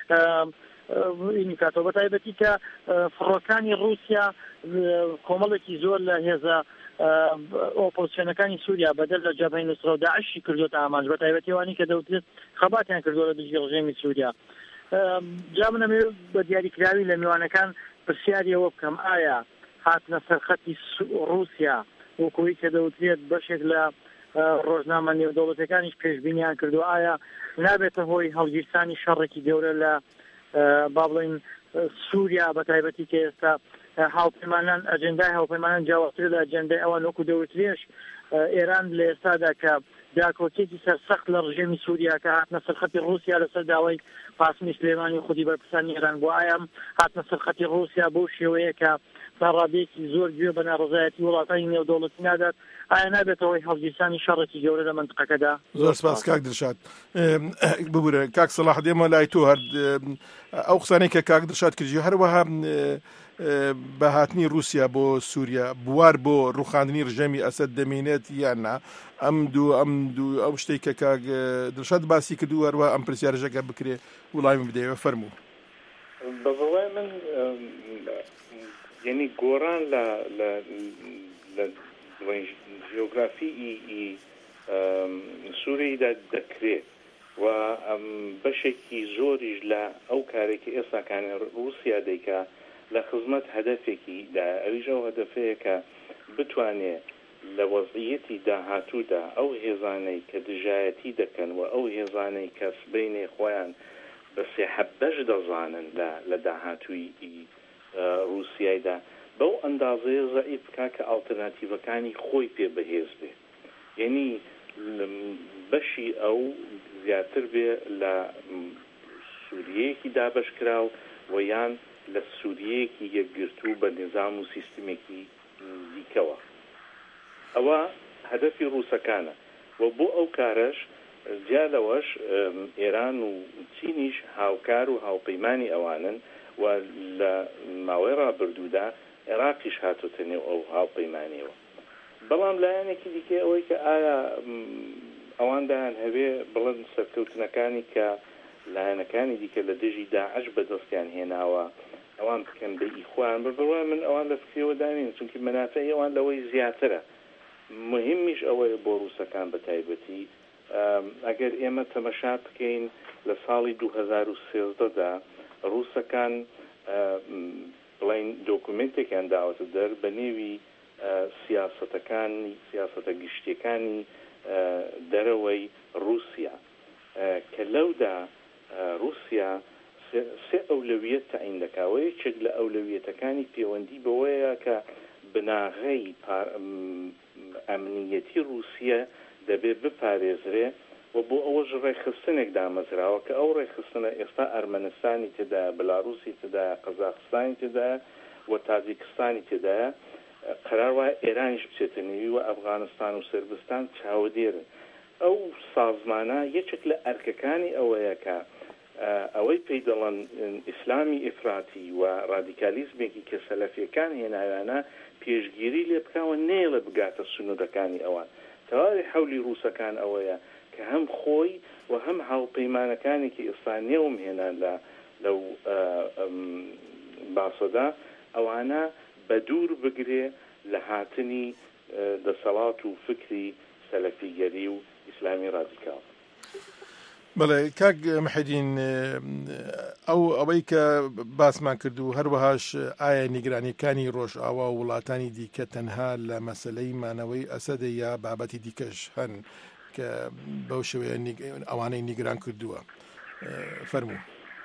کاتەوە بە تایبەتی کە فڕۆکانی رووسیا کۆمەڵێکی زۆر لە هێزە ئۆپۆزیسیۆنەکانی سووریا بەدەل لە جەبهەی نوسرە و داعشی کردوتە ئامانج بە تایبەتیوانی کە دەوترێت خەباتیان کردووە لە دژی ڕژێمی سووریا جا منەمێ بە دیاریکراوی لە میوانەکان پرسیاریەوە بکەم ئایا هاتنە سەرخەتی رووسیا وەکوی کە دەوترێت بەشێک لە ڕۆژنامە نێودەوڵەتەکانیش پێشبینیان کردو ئایا نابێتە هۆی هەڵگیرسانی شەڕێکی گەورە لە با بڵێن سووریا بە تایبەتی کە ئێستا هاوپەیمانان ئەجەندای هاوپەیمانان جیاوازتر لە ئەجەندای ئەوان وەکو دەوترێش ئێران لە ئێستادا کە داکۆچێکی سەرسەخت لە ڕژێمی سووریا کە هاتنە سەرخەتی رووسیا لەسەر داوای قاسمی سلێمانی خودی بەرپرسانی ئێران بۆ ئایا هاتنە سەرخەتی رووسیا بۆ شێوەیە کە تا ڕادەیەکی زۆر گوێ بە ناڕزایەتی وڵاتانی نێودەوڵەتی نادات ئایا نابێتەوەی هەڵگیرسانی شەڕێکی گەورە لە منطقەکەدا. زۆر سپاس کاک دڵشاد. ببوورە کاک سەلاح دێمە لای تۆ هەر ئەو قسانەی کە کاک دڵشاد کردی هەروەها بە هاتنی رووسیا بۆ سووریا بوار بۆ ڕوخاندنی ڕژەمی ئەسەد دەمێنێت یان نا ئەم دوو ئەم دوو ئەو شتێک کە کاک دڵشاد باسی کردو هەروە ئەم پرسیارەکە بکرێ وڵامی بدەیەوە فەرموو. بەڵای من یعنی گۆڕان لە لە ژیۆگرافی سووریدا دەکرێت و بەشێکی زۆریش لە ئەو کارێکی ئێستاکانی رووسیا دەیکا لە خزمەت هەدەفێکیدا ئەویش ئەو هەدەفەیە کە بتوانێت لە وەزعیەتی داهاتوودا ئەو هێزانەی کە دژایەتی دەکەن و ئەو هێزانەی کە سبەینێ خۆیان بە سێحە بەش دەزانن لە داهاتووی رووسیایدا بەو ئەندازەیە زەعیف بکا کە ئالتەرناتیڤەکانی خۆی پێ بەهێز بێ. یعنی بەشی ئەو زیاتر بێ لە سووریەیەکی دابەشکراو و یان لە سووریەیەکی یەکگرتوو بە نظام و سیستمێکی دیکەوە. ئەوە هەدەفی ڕووسەکانە و بۆ ئەو کارەش جا لەوەش ئێران و چینیش هاوکار و هاوپەیمانی ئەوانن و لە ماوەی ڕابردوودا عێراقیش هاتوتە نێو ئەو هاوپەیمانیەوە. بەڵام لایەنێکی دیکە ئەوەی کە ئایا ئەواندایان هەبێ بڵند سەرکەوتنەکانی کە لایەنەکانی دیکە لە دژی داعش بەدەستیان هێناوە ئەوان بکەن بە ئیخوان بڕوە من ئەوان لە فکرەوە دامین چونکی مەنافعی ئەوان لەوەی زیاترە. مهمیش ئەوەیە بۆ ڕووسەکان بە تایبەتی ئەگەر ئێمە تەمەشا بکەین لە ساڵی دوو هەزار و سێزدەدا ڕووسەکان بڵین دۆکومنتێکیان داوەتە دەر بە نێوی سیاسەتەکانی سیاسەتە گشتیەکانی دەرەوەی رووسیا کە لەودا رووسیا سێ ئەولەویەت تەعین دەکاوە. یەکێک لە ئەولەویەتەکانی پەیوەندی بەوەیە کە بناغەی ئەمنیەتی رووسیا دەبێت بپارێزرێ و بۆ ئەوەش ڕێخستنێک دامەزراوە کە ئەو ڕێخستنە ئێستا ئەرمەنستانی تێدایە، بەلاڕووسی تێدایە، قەزاقستانی تێدایە و تاجیکستانی تێدایە. قەرار وایە ئێرانیش بچێتە نێوی و ئەفغانستان و سربستان چاودێرن. ئەو سازمانە یەکێک لە ئەرکەکانی ئەوەیە کە ئەوەی پێی دەڵێن ئیسلامی ئیفراتی و ڕادیکالیزمێکی کە سەلەفیەکان هێناوانە پێشگیری لێ بکاوە نێڵە بگاتە سنوورەکانی ئەوان. تەواوی حەولی ڕووسەکان ئەوەیە کە هەم خۆی و هەم هاوپەیمانەکانێکی ئێستا نێوم هێنا لە لەو باسەدا ئەوانە بە دوور بگرێ لە هاتنی دەسەڵات و فکری سەلەفیگەری و ئیسلامی ڕادیکاڵ. بەڵێ کاک محەدین ئەو ئەوەی کە باسمان کرد و هەروەهاش ئایا نیگرانیەکانی ڕۆژئاوا و وڵاتانی دیکە تەنها لە مەسەلەی مانەوەی ئەسەدە یا بابەتی دیکەش هەن کە بەو شێوەیە ئەوانەی نیگران کردووە فەرموو.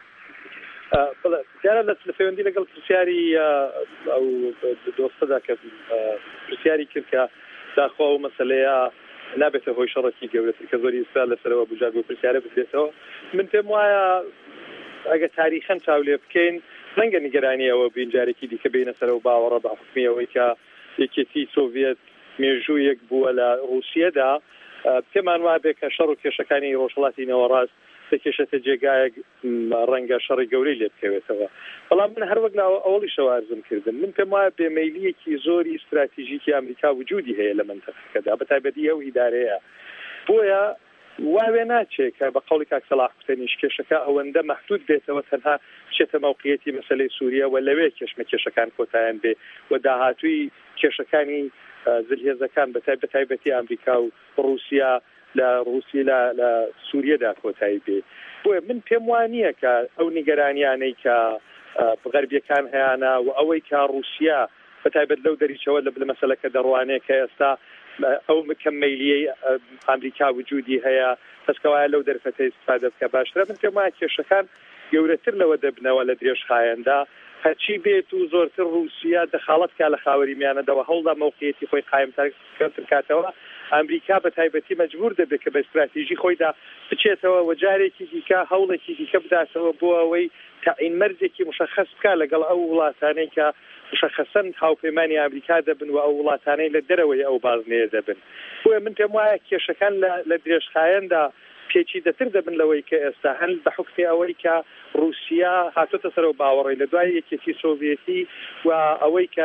دیارە لە پەیوەندی لەگەڵ پرسیاری ئەو دۆستەدا کە پرسیاری کرد کە داخوا و مەسەلەیە نابێتە هۆی شەڕێکی گەورەتر کە زۆری ئێستا لەسەرەوە بژار بۆ پرسیارە بکرێتەوە. من پێم وایە ئەگە تاریخەن چاو لێ بکەین ڕەنگە نیگەرانی ئەوە بین جارێکی دیکە بینە سەرەوە باوەڕە بە حکمیەوەی کە یەکێتی سۆڤێت مێژوویەک بووە لە رووسیەدا پێمان وا بێ کە شەڕ و کێشەکانی ڕۆژهەڵاتی نەوەڕاست دەکێشێتە جێگایەک ڕەنگە شەڕی گەورەی لێ بکەوێتەوە. بەڵام من هەروەک لە ئەوڵی شەوارزم کردم من پێم وایە بێمەیلیەکی زۆری استراتیژیکی ئەمریکا وجودی هەیە لە منتەقەکەدا بەتایبەتی ئەو ئیدارەیە. بۆیە واوێ ناچێت کە بە قەوڵی کاک سەلاح حوسێنیش کێشەکە ئەوەندە مەحدود بێتەوە تەنها بچێتە موقعیەتی مەسەلەی سووریا و لەوێ کێشمە کێشەکان کۆتاییان بێ و داهاتووی کێشەکانی زلهێزەکان بەتایبەتی ئەمریکا و رووسیا لە رووسی لە سووریەدا کۆتایی بێ. بۆیە من پێم وانییە کە ئەو نیگەرانیانەی کە غەربیەکان هەیەە و ئەوەی کە رووسیا بەتایبەت لەو دەریچەوە لە مەسەلەکە دەڕوانەیە کە ئێستا ئەو کەممەیلیەی ئەمریکا وجودی هەیە پسکەوایە لەو دەرفەتە ئیستفادە بکە باشترە. من پێم وایە کێشەکان گەورەتر لەوە دەبنەوە لە درێژخایەندا هەرچی بێت و زۆرتر رووسیا دەخاڵەت کا لە خاوەری میانەدەوە هەوڵدا موقعیەتی خۆی قایمتر کاتەوە ئەمریکا بە تایبەتی مەجبور دەبێت کە بە استراتیژی خۆیدا بچێتەوە و جارێکی دیکە هەوڵێکی دیکە بداتەوە بۆ ئەوەی تەعین مەرجێکی مشخص بکە لەگەڵ ئەو وڵاتانەی کە مشخصەن هاوپەیمانی ئەمریکا دەبن و ئەو وڵاتانەی لە دەرەوەی ئەو بازنەیە دەبن. بۆیە من پێم وایە کێشەکان لە درێژخایەندا پێچی دەتر دەبن لەوەی کە ئێستا هەن بە حکمی ئەوەی کە رووسیا هاتوتە سەرەوە باوەڕی لە دوای یەکێتی سۆڤیەتی و ئەوەی کە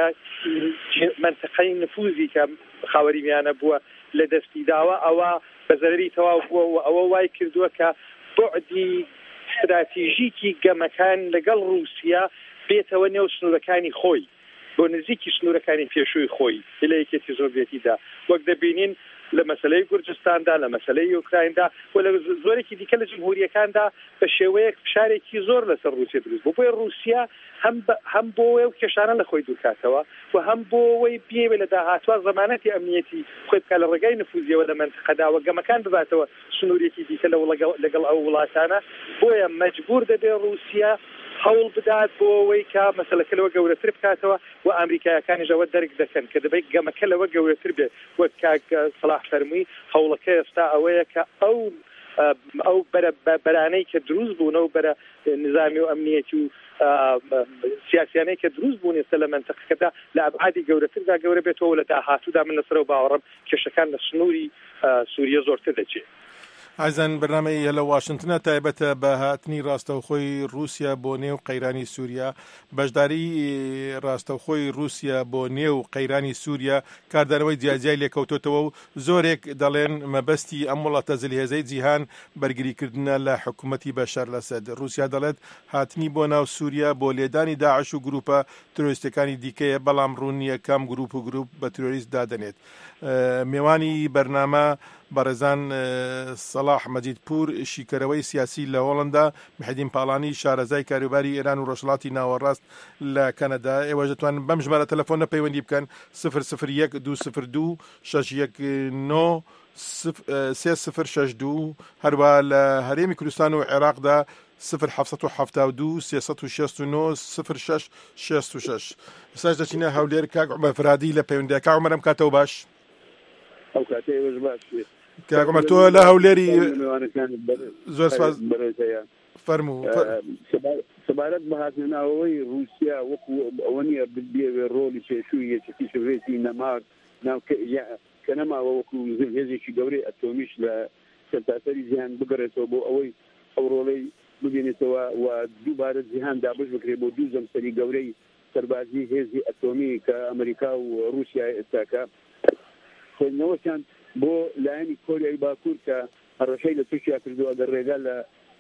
منتەقەی نفوزی کە خاوەری میانە بووە لە دەستی داوە ئەوە بە زەرری تەواو بووە و ئەوە وای کردووە کە بۆعدی استراتیژیکی گەمەکان لەگەڵ رووسیا بێتەوە نێو سنوورەکانی خۆی بۆ نزیکی سنوورەکانی پێشووی خۆی لە یەکێتی سۆڤیەتیدا وەک دەبینین لە مەسەلەی گورجستاندا لە مەسەلەی یوکرایندا و لە زۆرێکی دیکە لە جمهوریەکاندا بە شێوەیەک فشارێکی زۆر لەسەر رووسیا دروست بوو. بۆیە رووسیا هەم بۆ ئەو کێشانە لە خۆی دوورکاتەوە و هەم بۆ ئەوەی بێوێ لە داهاتوە زەمانەتی ئەمنیەتی خۆی بکات لە ڕێگای نفوزیەوە لە منتەقەدا و گەمەکان بباتەوە سنوورێکی دیکە لەگەڵ ئەو وڵاتانە. بۆیە مەجبور دەبێت رووسیا هەوڵ بدات بۆ ئەوەی کە مەسەلەکە لەوە گەورەتر بکاتەوە و ئەمریکایەکانیش ئەوە دەرک دەکەن کە دەبێت گەمەکە لەوە گەورەتر بێت وەک کاک سەلاح فەرمووی هەوڵەکە ئێستا ئەوەیە کە ئەو ئەو بەرانەی کە دروست بوون و بەرە نظامی و ئەمنیەتی و سیاسیانەی کە دروست بوون ئێستا لە مەنتەقەکەدا لە ئەبعادی گەورەتردا گەورە بێتەوە لە داهاتوودا من لەسەرەوە باوەڕەم کێشەکان لە سنووری سووریە زۆرتر دەچێت. ئازان بەرنامەی لە واشنگتنە تایبەتە بە هاتنی ڕاستەوخۆی رووسیا بۆ نێو قەیرانی سووریا، بەشداری ڕاستەوخۆی رووسیا بۆ نێو قەیرانی سووریا کاردانەوەی جیاجیای لێکەوتۆتەوە و زۆرێک دەڵێن مەبەستی ئەم وڵاتە جلهێزەی جیهان بەرگریکردنە لە حکوومەتی بەشار لەسەد. رووسیا دەڵێت هاتنی بۆ ناو سووریا بۆ لێدانی داعش و گروپە تۆریستەکانی دیکەیە، بەڵام ڕوونیە کام گروپ و گروپ بە تۆریست دادەنێت. میوانی بەرنامە بەڕێزان سەلاح مەجیدپور شیکەرەوەی سیاسی لە هۆڵندا، محەدین پاڵانی شارەزای کاروباری ئێران و ڕۆژهەڵاتی ناوەڕاست لە کەنەدا. ئێوە دەتوانن بەم ژمارە تەلەفۆنە پەیوەندی بکەن صفر صفر یەک دوو صفر دوو شەش یەک نۆ سێ صفر شەش دوو، هەروە لە هەرێمی کوردستان و عێراقدا صفر حەفت و حەفتا و دوو سێ سەد و شەست و نۆ صفر شەش شەست و شەش. ئێستاش دەچینە هەولێر کاک عومەر فرادی لە پەیوەندیدا. کاک عومەر ئەم کاتەوە باش ئەو کاتەوەش باش کاک عومەر تۆ لە هەولێری زۆر سپاس فەرموو. سەبارەت بە هاتنەوەی رووسیا وەکو ئەوە نییە بێ ڕۆلی پێشووی یەکێتی سۆڤێتی نەما کە نەماوە وەکو هێزێکی گەورەی ئەتۆمیش لە سەرتاسەری جیهان بگەڕێتەوە بۆ ئەوەی ئەو ڕۆڵەی ببێنێتەوە و دووبارە جیهان دابش بکرێت بۆ دوو زەمسەری گەورەی سەربازی هێزی ئەتۆمی کە ئەمریکا و رووسیا ئێستاکە خۆینەوەیان بۆ لایەنی کۆریای باکوور کە هەڕەشەی لە تووشیا کردووە ئەگەر ڕێگا لە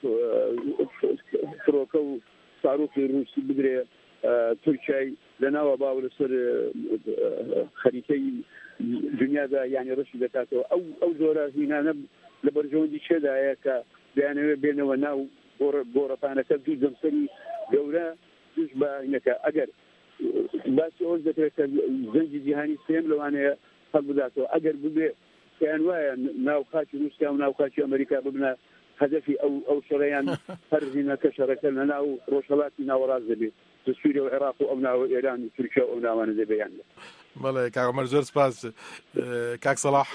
فڕۆکە و ساڕۆکی رووسی بدرێ تورکیای لەناوە باو لەسەر خەریتەی دنیادا یعنی ڕشی دەکاتەوە. ئەو ئەو زۆرە هینانە لە بەرژەوەندی چێدایە کە دەیانەوێت بێنەوە ناو گۆڕەپانەکە دوو جەمسەری گەورە دوش بەینەکە. ئەگەر باسی ئەوش دەکرێت کە زەنجی جیهانی سێم لەوانەیە هەڵ بداتەوە، ئەگەر ببێ پێیان وایە ناو خاکی رووسیا و ناو خاکی ئەمریکا ببنە هەدەفی ئەو ئەو شەڕەیان هەر هینەکە شەڕەکە لە ناو ڕۆژهەڵاتی ناوەڕاست دەبێت سووریا و عێراق و ئەو ناوە ئێران و تورکیا و ئەو ناوانە دەبێیان. بەڵێ کاک عومەر زۆر سپاس. کاک سەلاح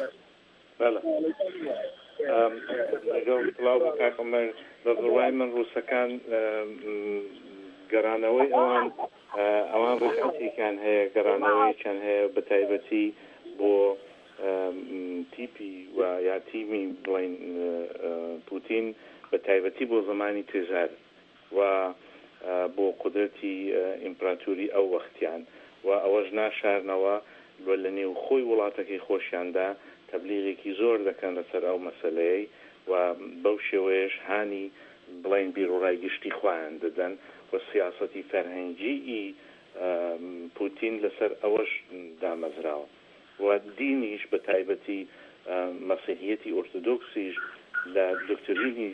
بە بڕوای من ڕووسەکان گەرانەوەی ئەوان ئەوان ڕێکەتێکیان هەیە، گەرانەوەی چەند هەیە بە تایبەتی بۆ تیپی و یا تیمی بڵین پوتین بە تایبەتی بۆ زمانی تێژار و بۆ قودرەتی ئیمپراتوری ئەو وەختیان و ئەوەش ناشارنەوە لە نێو خۆی وڵاتەکەی خۆشیاندا تەبلیغێکی زۆر دەکەن لەسەر ئەو مەسەلەیە و بەو شێوەیەش هانی بڵین بیرڕای گشتی خۆیان دەدەن و سیاسەتی فەرهەنگی پوتین لەسەر ئەوەش دامەزراوە و دینیش بە تایبەتی مەسیحیەتی ئۆرتۆدۆکسیش لە دکتۆرینی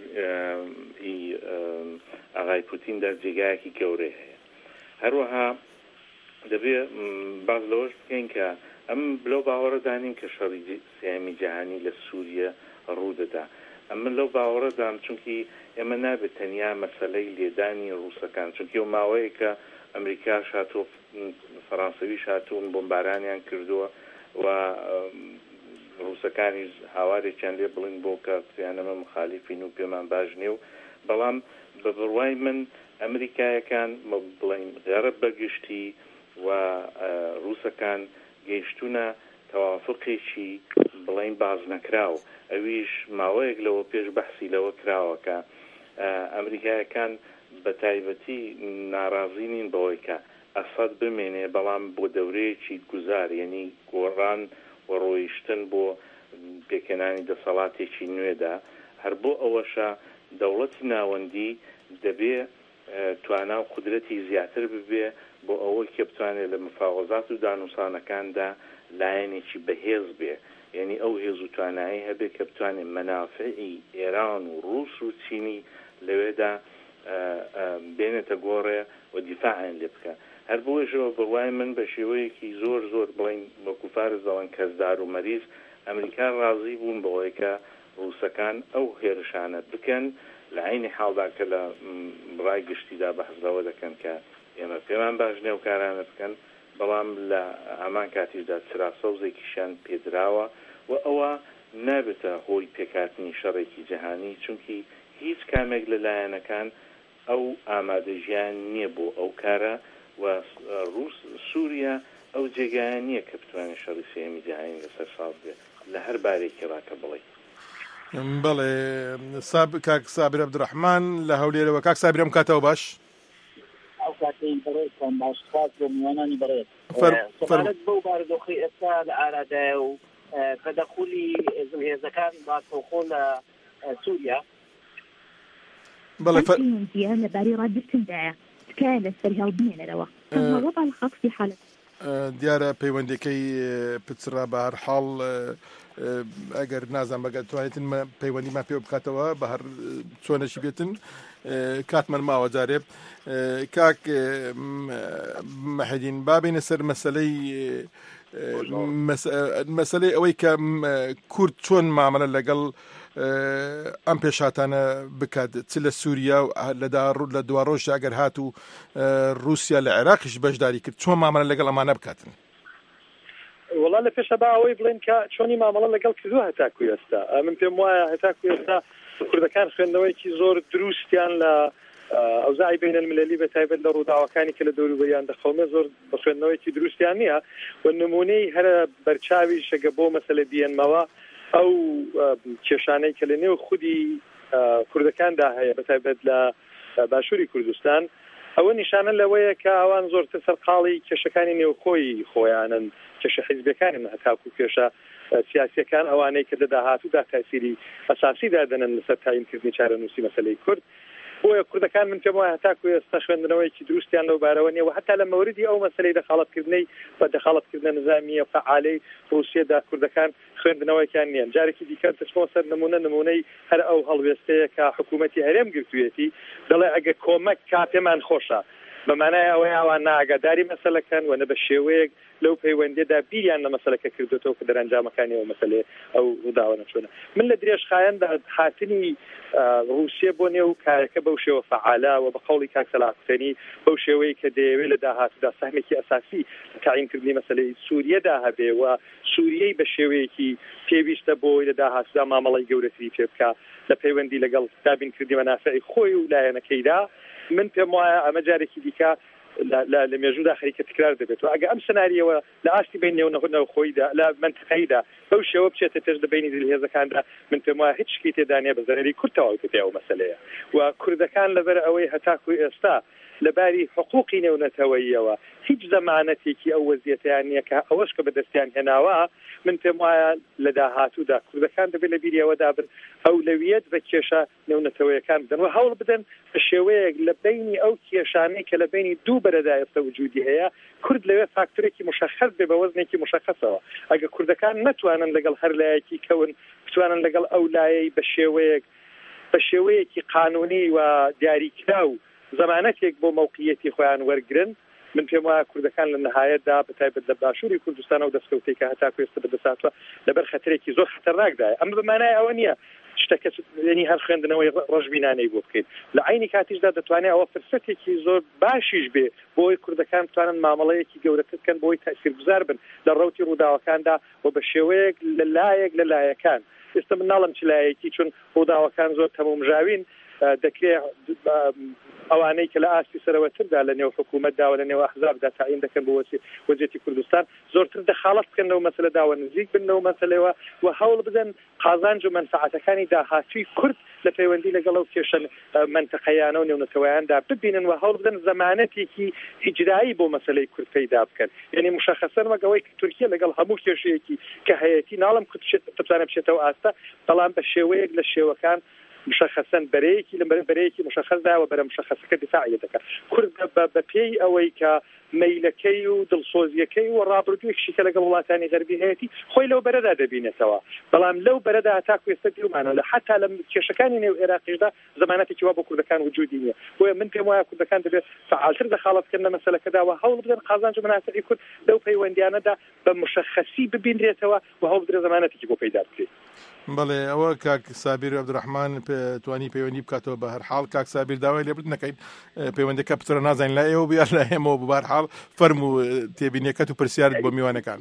ئاغای پوتیندا جێگایەکی گەورەی هەیە. هەروەها دەبێت باز لەوەش بکەین کە ئەم بلەو باوەڕەدانین کە شەڕی سیامی جیهانی لە سووریا ڕوودەدا. ئەمە لەو باوەڕەدام چونکی ئێمە نابێت تەنیا مەسەلەی لێدانی ڕووسەکان، چونکی ئەو ماوەیە کە ئەمریکا هاتووە فەڕەنسەویش هاتوون بۆمبارانیان کردووە و ڕووسەکانی هاوارێکیان لێ بڵین بۆ کە پێیانەمە مخالیفین و پێمان باش نیە و بەڵام بە بڕوای من ئەمریکایەکان بڵین غەرب بەگشتی و ڕووسەکان گەیشتونە تەوافقێکی بڵین باز نەکراو. ئەویش ماوەیەک لەوە پێش بەحسی لەوە کراوە کە ئەمریکایەکان بە تایبەتی ناڕازی نین بەوەی کە ئەسەد بمێنێ، بەڵام بۆ دەورەیەکی گوزار یعنی گۆڕان و ڕۆیشتن بۆ پێکەنانی دەسەڵاتێکی نوێدا. هەر بۆ ئەوەشە دەوڵەتی ناوەندی دەبێ توانا و قودرەتی زیاتر ببێ بۆ ئەوەی کە بتوانێت لە مفاوەزات و دانووسانەکاندا لایەنێکی بەهێز بێ، یعنی ئەو هێز و توانایی هەبێت کە بتوانێت مەنافعی ئێران و ڕووس و چینی لەوێدا بێنێتە گۆڕێ و دیفاعیان لێ بکە. هەر بۆیشەوە بڕوای من بە شێوەیەکی زۆر زۆر بڵین وەکو فارس دەڵێن کەسدار و مەریض ئەمریکا ڕازی بوون بەوەی کە ڕووسەکان ئەو هێرشانە بکەن لە عینی حاڵدا کە لە ڕای گشتیدا بەحث لەوە دەکەن کە ئێمە پێمان باش نێوکارانە بکەن، بەڵام لە هەمان کاتیشدا چراسەوزێکیشان پێدراوە و ئەوە نابێتە هۆی پێکاتنی شەڕێکی جەهانی، چونکی هیچ کامێک لەلایەنەکان ئەو ئامادەژیان نییە بۆ ئەو کارە و ڕوس سووریا ئەو جێگایان نییە کە بتوانێت شەڕی سێمی جەهانی لەسەر ساز بێت لە هەر بارێکی ڕاکە بڵێ. بەڵێ کاک سابر عەبدوڕەحمان لە هەولێرەوە. کاک سابر ئەم کاتەوە باش ئەو کاتەی بەڕێزتان باش سپاس بۆ میوانانی بەڕێز. سەبارەت بەو بارودۆخی ئێستا لە ئارادایە و تەدەخولی هێزەکان باسۆخۆ لە سووریا بەڵێ لەبارەی ڕادستندایە تکایە لەسەر هەڵبمێنەرەوە وەضع الخاص في حالة دیارە پەیوەندەکەی پچڕا بە هەر حاڵ ئەگەر نازان بەگە توانێتن پەیوەندیمان پێ بکاتەوە بە هەر چۆنەشی بێتن کاتمان ماوە جارێ. کاک مەحەدین بابینە سەر مەسەلەی مەسەلەی ئەوەی کە کورد چۆن مامەلە لەگەڵ ئەم پێشاتانە بکات، چ لە سووریا و لە دوا ڕۆژ ئەگەر هات و رووسیا لە عێراقیش بەشداری کرد، چۆن مامەلە لەگەڵ ئەمانە بکاتن؟ وڵا لە پێشە با ئەوەی بڵێن کە چۆنی مامەڵە لەگەڵ کردووە هەتاکو ئێستا. من پێم وایە هەتاکو ئێستا کوردەکان خوێندنەوەیکی زۆر دروستیان لە ئەوزای بین المللی بە تایبەت لە ڕووداوەکانی کە لە دەوروبەریان دەخەڵمێ زۆر بە خوێندنەوەیکی دروستیان نییە و نمونەی هەرە بەرچاوی شەگە بۆ مەسەلە بیێنمەوە ئەو کێشانەی کە لە نێو خودی کوردەکاندا هەیە بە تایبەت لە باشووری کوردستان، ئەوە نیشانە لەوەیە کە ئەوان زۆرتر سەرقاڵی کێشەکانی نێوخۆی خۆیانن، کێشە حیزبەکانن، هەتاکو کێشە سیاسیەکان ئەوانەی کە لە داهاتوودا تاسیری ئەساسی دادەنن لەسەر تاینکردنی چارەنووسی مەسەلەی کورد. بۆیە کوردەکان من پێم وایە هەتاکو ئێستا خوێندنەوەیکی دروستیان لەو بارەوە نییە و هەتا لە مەوردی ئەو مەسەلەی دەخاڵەتکردنەی بە دەخاڵەتکردنە نظامیە فعالەی رووسیەدا کوردەکان خوێندنەوەیان نییە. جارێکی دیکە دەچمەوە سەر نمونە نمونەی هەر ئەو هەڵوێستەیە کە حکوومەتی هەرێم گرتوویەتی دەڵێ ئەگە کۆمەک کاتێمان خۆشە، بەمانای ئەوەی ئەوان ناگاداری مەسەلەکەن و نە بە شێوەیەک لەو پەیوەندیدا بیریان لە مەسەلەکە کردوێتەوە کە دەرەنجامەکانی ئەو مەسەلێ ئەو ڕووداوە نەچوونە. من لە درێژخایەندا هاتنی رووسیە بۆ نێو کارەکە بەو شێوە فعالاوە بە قەوڵی کاک سەلاح حوسێنی بەو شێوەیە کە دەیەوێت لە داهاتوودا سەهمێکی ئەساسی لە تاعینکردنی مەسەلەی سووریەدا هەبێ و سووریەی بە شێوەیەکی پێویستە بۆی لە داهاتوودا مامەڵی گەورەتری پێ بکە لە پەیوەندی لەگەڵ دابینکردنی مەنافعی خۆی و لایەنەکەیدا. من پێم وایە ئەمە جارێکی دیکە لە مێژوودا خەریکە تکرار دەبێت و ئەگە ئەم سناریەوە لە ئاستی بین نێونەخۆنەوە خۆیدا لە منتقەیدا بەو شێوە بچێتە پێش دەبینی هێزەکاندا، من پێم وایە هیچ شتی تێدانێ بە زەرەری کورتەوە کە ئەو مەسەلەیە و کوردەکان لەبەر ئەوەی هەتاکوی ئێستا لەباری حقوقی نێونەتەوەییەوە هیچ زەمانەتێکی ئەو وەزیەتیان نییە کە ئەوەش کە بەدەستیان هێناوە. من پێم وایە لە داهاتوودا کوردەکان دەبێت لە بیریەوەدا بن ئەولەویەت بە کێشە نێونەتەوەیەکان بدەن و هەوڵ بدەن بە شێوەیەک لە بینی ئەو کێشانەی کە لە بینی دوو بەرەدا ئێستا وجودی هەیە کورد لەوێ فاکتورێکی مشخص بێ بە وەزنێکی مشخصەوە. ئەگە کوردەکان نەتوانن لەگەڵ هەر لایەکی کەون بتوانن لەگەڵ ئەو لایەی بە شێوەیەک بە شێوەیەکی قانونی و دیاریکرا و زەمانەتێک بۆ موقعیەتی خۆیان وەرگرن، من پێم وایە کوردەکان لە نهایەتدا بەتایبەت لە باشووری کوردستان و دەستکەوتێک کە هەتاکو ئێستا بەدەساتوە لەبەر خەترێکی زۆر خەتەرناکدایە. ئەمە بەمانای ئەوە نییە شتەکە یعنی هەر خوێندنەوەی ڕەشبینانەی بۆ بکەیت، لە عینی کاتیشدا دەتوانێت ئەوە فرسەتێکی زۆر باشیش بێ بۆی کوردەکان بتوانن مامەڵەیەکی گەورەتر بکەن بۆی تاثیرگوزار بن لە ڕەوتی ڕووداوەکاندا و بە شێوەیەک لە لایەک لە لایەکان. ئێستا من ناڵم چ لایەکی چون ڕووداوەکان زۆر تەمومژاوین دەکرێت ئەوانەی کە لە ئاستی سەرەوەتردا لە نێو حکوومەتدا و لە نێو ئەحزابدا تعیین دەکەن بۆ وەزیەتی کوردستان زۆرتر دەخاڵەت بکەن لەو مەسەلەدا و نزیک بن لەو مەسەلەوە و هەوڵ بدەن قازانج و مەنفعەتەکانی داهاتووی کورد لە پەیوەندی لەگەڵ ئەو کێشە منتەقەیانە و نێونەتەوەیاندا ببینن و هەوڵ بدەن زەمانەتێکی ئیجرایی بۆ مەسەلەی کورد پەیدا بکەن. یعنی مشخصەن وەگەوەی کە تورکیا لەگەڵ هەموو کێشەیەکی کە هەیەتی ناڵم کورد بتوانێت بچێتەوە ئاستا، بەڵام بە شێوەیەک لە شێوەکان مشخصا برەیەکی لە برەیەکی مشخصداوە بەرە مشخصەکە دیفاعی دەکات. کورد بە پێی ئەوەی کە مەیلەکەی و دڵسۆزیەکەی و ڕابردوویەکشی کە لەگەڵ وڵاتانی غەربی هەیەی خۆی لەو بەرەدا دەبینێتەوە، بەڵام لەو بەرەدا هەتاکو ئێستا بیرمانە لە حتا لە کێشەکانی نێو عێراقیشدا زەمانەتێکی وا بۆ کوردەکان وجودی نییە. بۆیە من پێم وایە کوردەکان دەبێت فعالتر دەخاڵەتکردن لە مەسەلەکەدا و هەوڵ بدەن قازانج و منافعی کورد لەو پەیوەندیانەدا بە مشخصی ببینرێتەوە و هەوڵ بدرێت زەمانەتێکی بۆ پەیدا بکرێت. بەڵێ ئەوە کاک سابیر عەبدوڕەحمان توانی پەیوەندی بکاتەوە بە هەر حاڵ کاک سابیر داوای لێبرد نەکەین پەیوەندەکە پترە نازانین لای ئێوە بیان لای ئێمەوە بە هەر حاڵ فەرم و تێبینیەکەت و پرسیارت بۆ میوانەکان.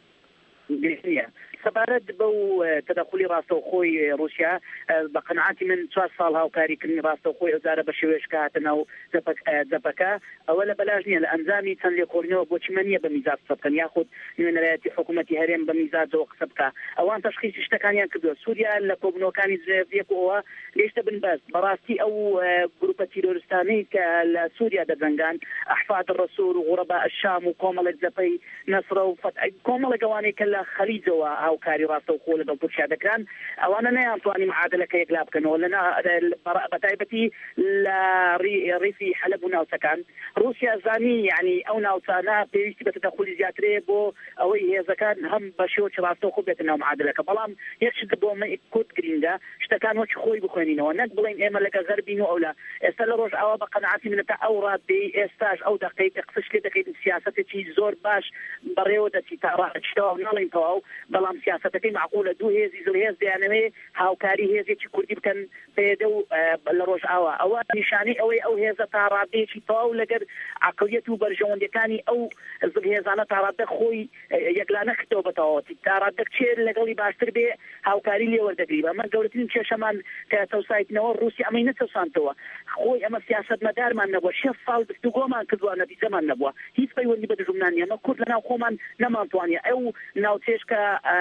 سەبارەت بەو تەدەخلی ڕاستەوخۆی رووسیا بە قەنەعاتی من چوار ساڵ هاوکاریکردنی ڕاستەوخۆی ئەوزارە بە شێوەیەش کاتنە و جەپەکە ئەوە لە بەلاژ نییە لە ئەنجامی چەند لێکۆڵینەوە بۆچی من نییە بە میزات قسە بکەن یاخود نوێنەرایەتی حکوومەتی هەرێم بە میزاتەوە قسە بکە ئەوان تەشخیصی شتەکانیان کردووە. سووریا لە کۆبنەوەکانی زێڤیەکەوە لێشتە بنبەست بەڕاستی ئەو گروپە تیرۆریستانەی کە لە سووریا دەجەنگان ئەحفاد الرەسوول و غوڕەبا الشام و کۆمەڵێک جەپەی نەسرە و کۆمەڵێک ئەوانەی کە لە خەلیجەوە هاوکاری ڕاستەوخۆ لەگەڵ تورکیا دەکران ئەوانە نەیانتوانی معادلەکە یەکلا بکەنەوە لەنا بەتایبەتی لە ڕیفی حەلەب و ناوچەکان. رووسیا زانی یعنی ئەو ناوچانە پێویستی بە تەدەخولی زیاترەیە بۆ ئەوەی هێزەکان هەم بە شێوەی ڕاستەوخۆ بێتە ناو معادلەکە. بەڵام یەک شت بۆ من کورد گرینگە شتەکان وەکی خۆی بخوێنینەوە نەک بڵێن ئێمە لەگە غەربین و ئەولا ئێستا لە ڕۆژ ئەوە بە قەنەعاتی منەتە ئەو ڕادەی ئێستاش ئەو دەقەیەکە قسەش لێ دەکەیت سیاسەتێکی زۆر باش بەڕێوە دەچی تا ڕاهەچتەوە ناڵین تەواو بەڵام سیاسەتەکەی معقولە دوو هێزی زڵهێز دەیانەوێ هاوکاری هێزێکی کوردی بکەن پێدە و لە ڕۆژ ئاوا ئەوە نیشانەی ئەوەی ئەو هێزە تا ڕادەیەکی تەواو لەگەر عقلیەت و بەرژەوەندەکانی ئەو زڵهێزانە تا ڕادە خۆی یەکلا نەکردەوە بەتەواوەتی تا ڕادە چێر لەگەڵی باشتر بێ هاوکاری لێ وەردەگری. ئەمە گەورەترین کێشەمان کە تەوسایتنەوە رووسیا ئەمەی نەتەوسانتەوە خۆی ئەمە سیاسەتمەدارمان نەبووە شێف ساڵ گفتوگۆمان کردووە نەتیجەمان نەبووە هیچ پەیوەندی بە دژمنان نیە. ئەمە کورد لەناو خۆمان نەمانتوانیە ئەو ناوچێش کە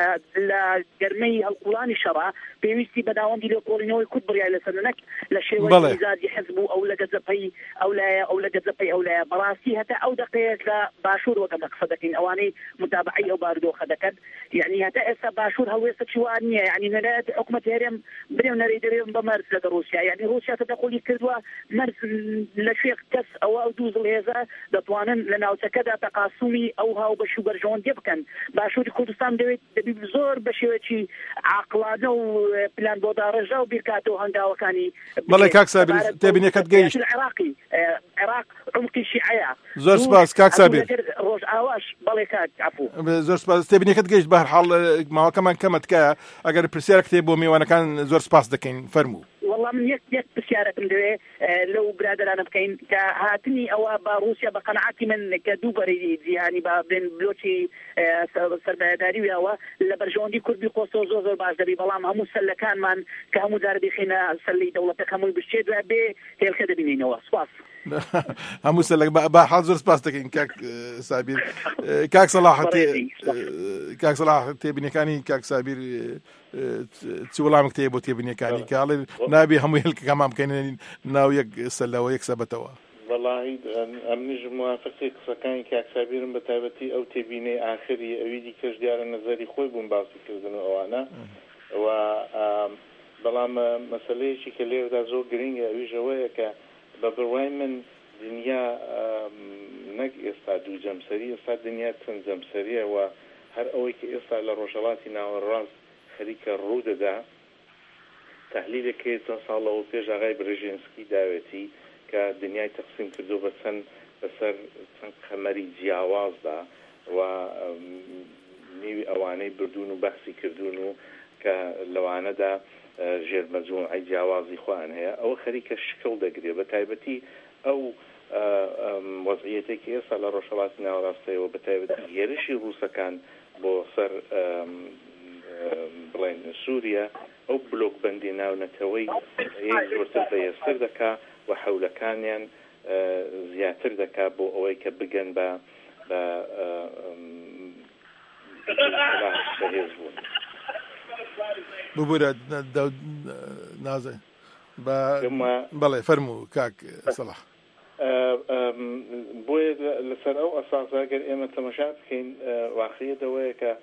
لە گەرمەی هەڵقوڵانی شەڕا پێویستی بەداوەندی لێکۆڵینەوەی کورد بڕیای لەسەر نەک لە شێوەی میزاجی حزب و ئەو لەگە جەپەی ئەو لایە ئەو لەگە جەپەی ئەو لایە بەڕاستی هەتا ئەو دقەیەک لە باشوور وەکە قسە دەکەین ئەوانەی متابعی ئەو بارودۆخە دەکەن یعنی هەتا ئێستا باشوور هەڵوێستە چیوان نییە یعنی نەلایەت حکوومەتی هەرێم برێ نەرەی دەبێن بە مەرج لەگە رووسیا یعنی رووسیا تەدەخلی کردووە مەرج لە شوێ کەس ئەوە ئەو دوو زڵهێزە دەتوانن لە ناوچەکەدا تەقاسومی ئەو هاو بەش و بەرژەوەندی بکەن. باشووری کوردستان دەوێت دەبی زۆر بە شێوەیەکی عاقلانە و پلان بۆ داڕێژە و بیرکاتەوە هەنگاوەکانی. بەڵێ کاک سابیر تێبینیەکەت گەیشت عێراقی عێراق عمقی شیعەیە. زۆر سپاس کاک سابیر ڕۆژ ئاواش بەڵێ کاک عەفو زۆر سپاس تێبینیەکەت گەیشت بە هەر حاڵ ماوەکەمان کەمە تکایە ئەگەر پرسیارێک هەیە بۆ میوانەکان زۆر سپاس دەکەین فەرموو. والله من یەک یەک پرسیارەکەم دەوێ لەو برادرانە بکەین کە هاتنی ئەوە بە رووسیا بە قەنەعاتی من کە دوو بەرەی جیهانی بە بێن بلۆکی سەربایەداری ویاوە لە بەرژەوەندی کوردی قۆسەوە زۆر زۆر باش دەبی بەڵام هەموو سەلەکانمان کە هەموو جارە بخینە سەلەی دەوڵەتەکە هەمووی بشتێ دوای بێ هێلکە دەبینینەوە. سپاس هەموو سەلەک بە حاڵ زۆر سپاس دەکەین کاک سابیر. کاک سەلاح کاک سەلاح تێبینیەکانی کاک سابیر چ وەڵامێک تەیە بۆ تێبینیەکانی کاڵێ نابێ هەموو هێلکەکەمان بکەین ناو یەک سەلەوە یەک سەبەتەوە. وەڵاهی ئەمنیش موافقی قسەکانی کاک سابیرم بە تایبەتی ئەو تێبینەی ئاخری ئەوی دیکەش دیارە نەزەری خۆی بوون باسی کردن ئەوانە و بەڵام مەسەلەیەکی کە لێوەدا زۆر گرنگە ئەویژەوەیە کە بە بڕوای من دنیا نەک ئێستا دوو جەمسەری ئێستا دنیا چەند جەمسەریە و هەر ئەوەی کە ئێستا لە ڕۆژهەڵاتی ناوەڕاست خەریکە ڕوودەدا تەحلیلێکی چەند ساڵەوە پێش ئاغای برژێنسکی داوێتی کە دنیای تەقسیم کردو بە چەند بەسەر چەند خەمەری جیاوازدا و نیوی ئەوانەی بردون و بەحسی کردوون و کە لەوانەدا ژێرمەجموعەی جیاوازی خوان هەیە ئەوە خەریکە شکڵ دەگرێت بە تایبەتی ئەو وەزعیەتێکی ئێستا لە ڕۆژهەڵاتی ناوەڕاستەیەوە بە تایبەتی هێرشی ڕووسەکان بۆ سەر بڵێن سووریا ئەو بلۆک بەندی ناونەتەوەی زۆرتر بەهێزتر دەکا و حەولەکانیان زیاتر دەکا بۆ ئەوەی کە بگەن بە بەهێز بوون. ببوورە نازە بەڵێ فەرموو کاک سەلاح. بۆیە لەسەر ئەو ئەساساگەر ئێمە تەماشا بکەین واقعیەتەوەیە کە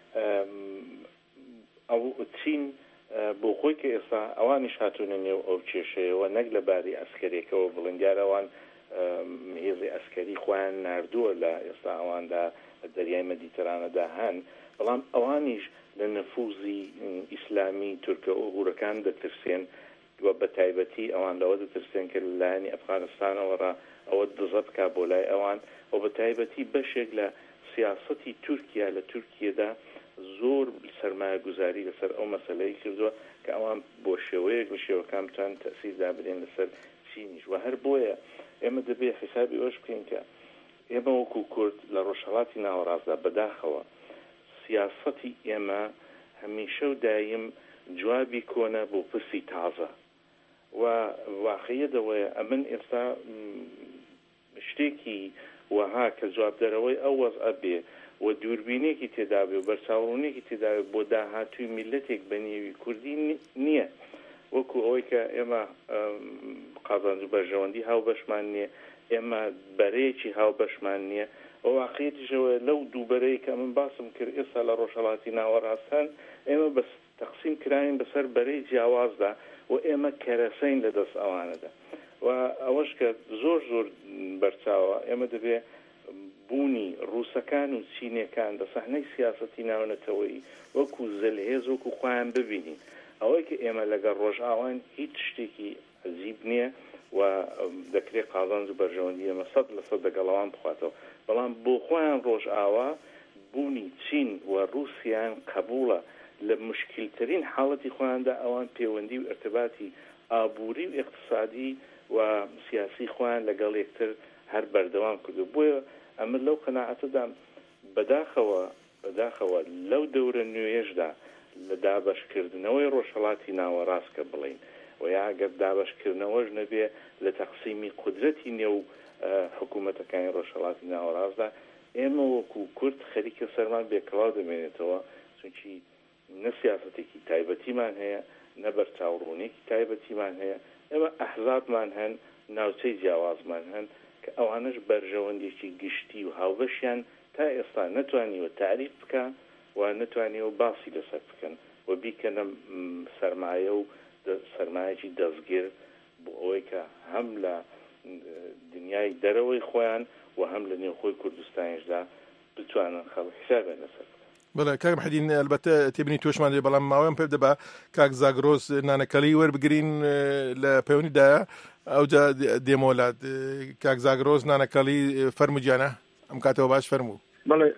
ئەو چین بۆ خۆی کە ئێستا ئەوانیش هاتوونە نێو ئەو کێشەیەوە نەک لە باری ئەسکەرێکەوە بڵێن دیارە ئەوان هێزی ئەسکەری خۆیان ناردووە لە ئێستا ئەواندا دەریای مەدیترانەدا هەن بەڵام ئەوانیش لە نەفوزی ئیسلامی تورکە و هورەکان دەترسێن و بە تایبەتی ئەوان لەوە دەترسێن کە لەلایەنی ئەفغانستانەوەڕا ئەوە دزە بکا بۆ لای ئەوان و بە تایبەتی بەشێک لە سیاسەتی تورکیا لە تورکیەدا زۆر سەرمایە گوزاری لەسەر ئەو مەسەلەی کردووە کە ئەوان بۆ شێوەیەک لە شێوەکان بتوان تەسیردا بدەن لەسەر چینیش و هەر بۆیە ئێمە دەبێت حسابی ئەوش بکەین کە ئێمە وەکو کورد لە ڕۆژهەڵاتی ناوەڕاستدا بەداخەوە سیاسەتی ئێمە هەمیشە و دایم جوابی کۆنە بۆ پرسی تازە و واقعیەتەوەیە ئەمن ئێستا شتێکی وەها کە جوابدەرەوەی ئەو وەزعە بێ و دووربینێکی تێدا بێ و بەرچاوڕوونێکی تێدا بێ بۆ داهاتووی میلەتێک بە نێوی کوردی نییە وەکو ئەوەی کە ئێمە قازانج و بەرژەوەندی هاو بەشمان نییە ئێمە بەرەیەکی هاو بەشمان نییە ئەو واقعیەتیشەوە لەو دووبەرەی کە من باسم کرد ئێستا لە ڕۆژهەڵاتی ناوەڕاستان ئێمە بەس تەقسیم کراین بەسەر بەرەی جیاوازدا و ئێمە کەرەسەین لە دەست ئەوانەدا و ئەوەش کە زۆر زۆر بەرچاوە ئێمە دەبێ بوونی ڕووسەکان و چینیەکان لە سەحنەی سیاسەتی ناونەتەوەی وەکو زەلهێز وەکو خۆیان ببینین ئەوەی کە ئێمە لەگەڵ ڕۆژئاوان هیچ شتێکی عەجیب نییە و دەکرێت قازانج و بەرژەوەندی ئێمە سەد لە سەد لەگەڵەوان بخواتەوە بەڵام بۆ خۆیان ڕۆژئاوا بوونی چین و ڕووسیان قبوڵە لە مشکلترین حاڵەتی خۆیاندا ئەوان پەیوەندی و ارتباطی ئابووری و اقتصادی و سیاسی خۆیان لەگەڵ یەکتر هەر بەردەوام کردو بۆیە ئەمە لەو قەناعەتەدا بەداخەوە بەداخەوە لەو دەورە نوێژدا لە دابەشکردنەوەی ڕۆژهەڵاتی ناوەڕاست کە بڵین و یا ئەگەر دابەشکردنەوەش نەبێ لە تەقسیمی قودرەتی نێو حکوومەتەکانی ڕۆژهەڵاتی ناوەڕاستدا ئێمە وەکو کورد خەریکە سەرمان بێکەڵاو دەمێنێتەوە چونکی نە سیاسەتێکی تایبەتیمان هەیە نە بەرچاوڕوونێکی تایبەتیمان هەیە ئێمە ئەحزابمان هەن ناوچەی جیاوازمان هەن کە ئەوانش بەرژەوەندێکی گشتی و هاوبەشیان تا ئێستا نەتوانیوە تعریف بکەن و نەتوانیوە باسی لەسەر بکەن و بیکەنە سەرمایە و سەرمایەکی دەستگیر بۆ ئەوەی کە هەم لە دنیای دەرەوەی خۆیان و هەم لە نێو خۆی کوردستانیشدا بتوانن خەڵک حسابیان لەسەر بەڵێ کاک محەدین ئەلبەتە تێبینی تۆشمان دێ بەڵام ماوەیان پێ دەبا کاک زاگرۆز نانەکەلی وەربگرین لە پەیوەندیدایە ئەوجا دێمۆلات کاک زاگرۆز نانەکەلی فەرموگیانە ئەم کاتەوە باش فەرموو بەڵێ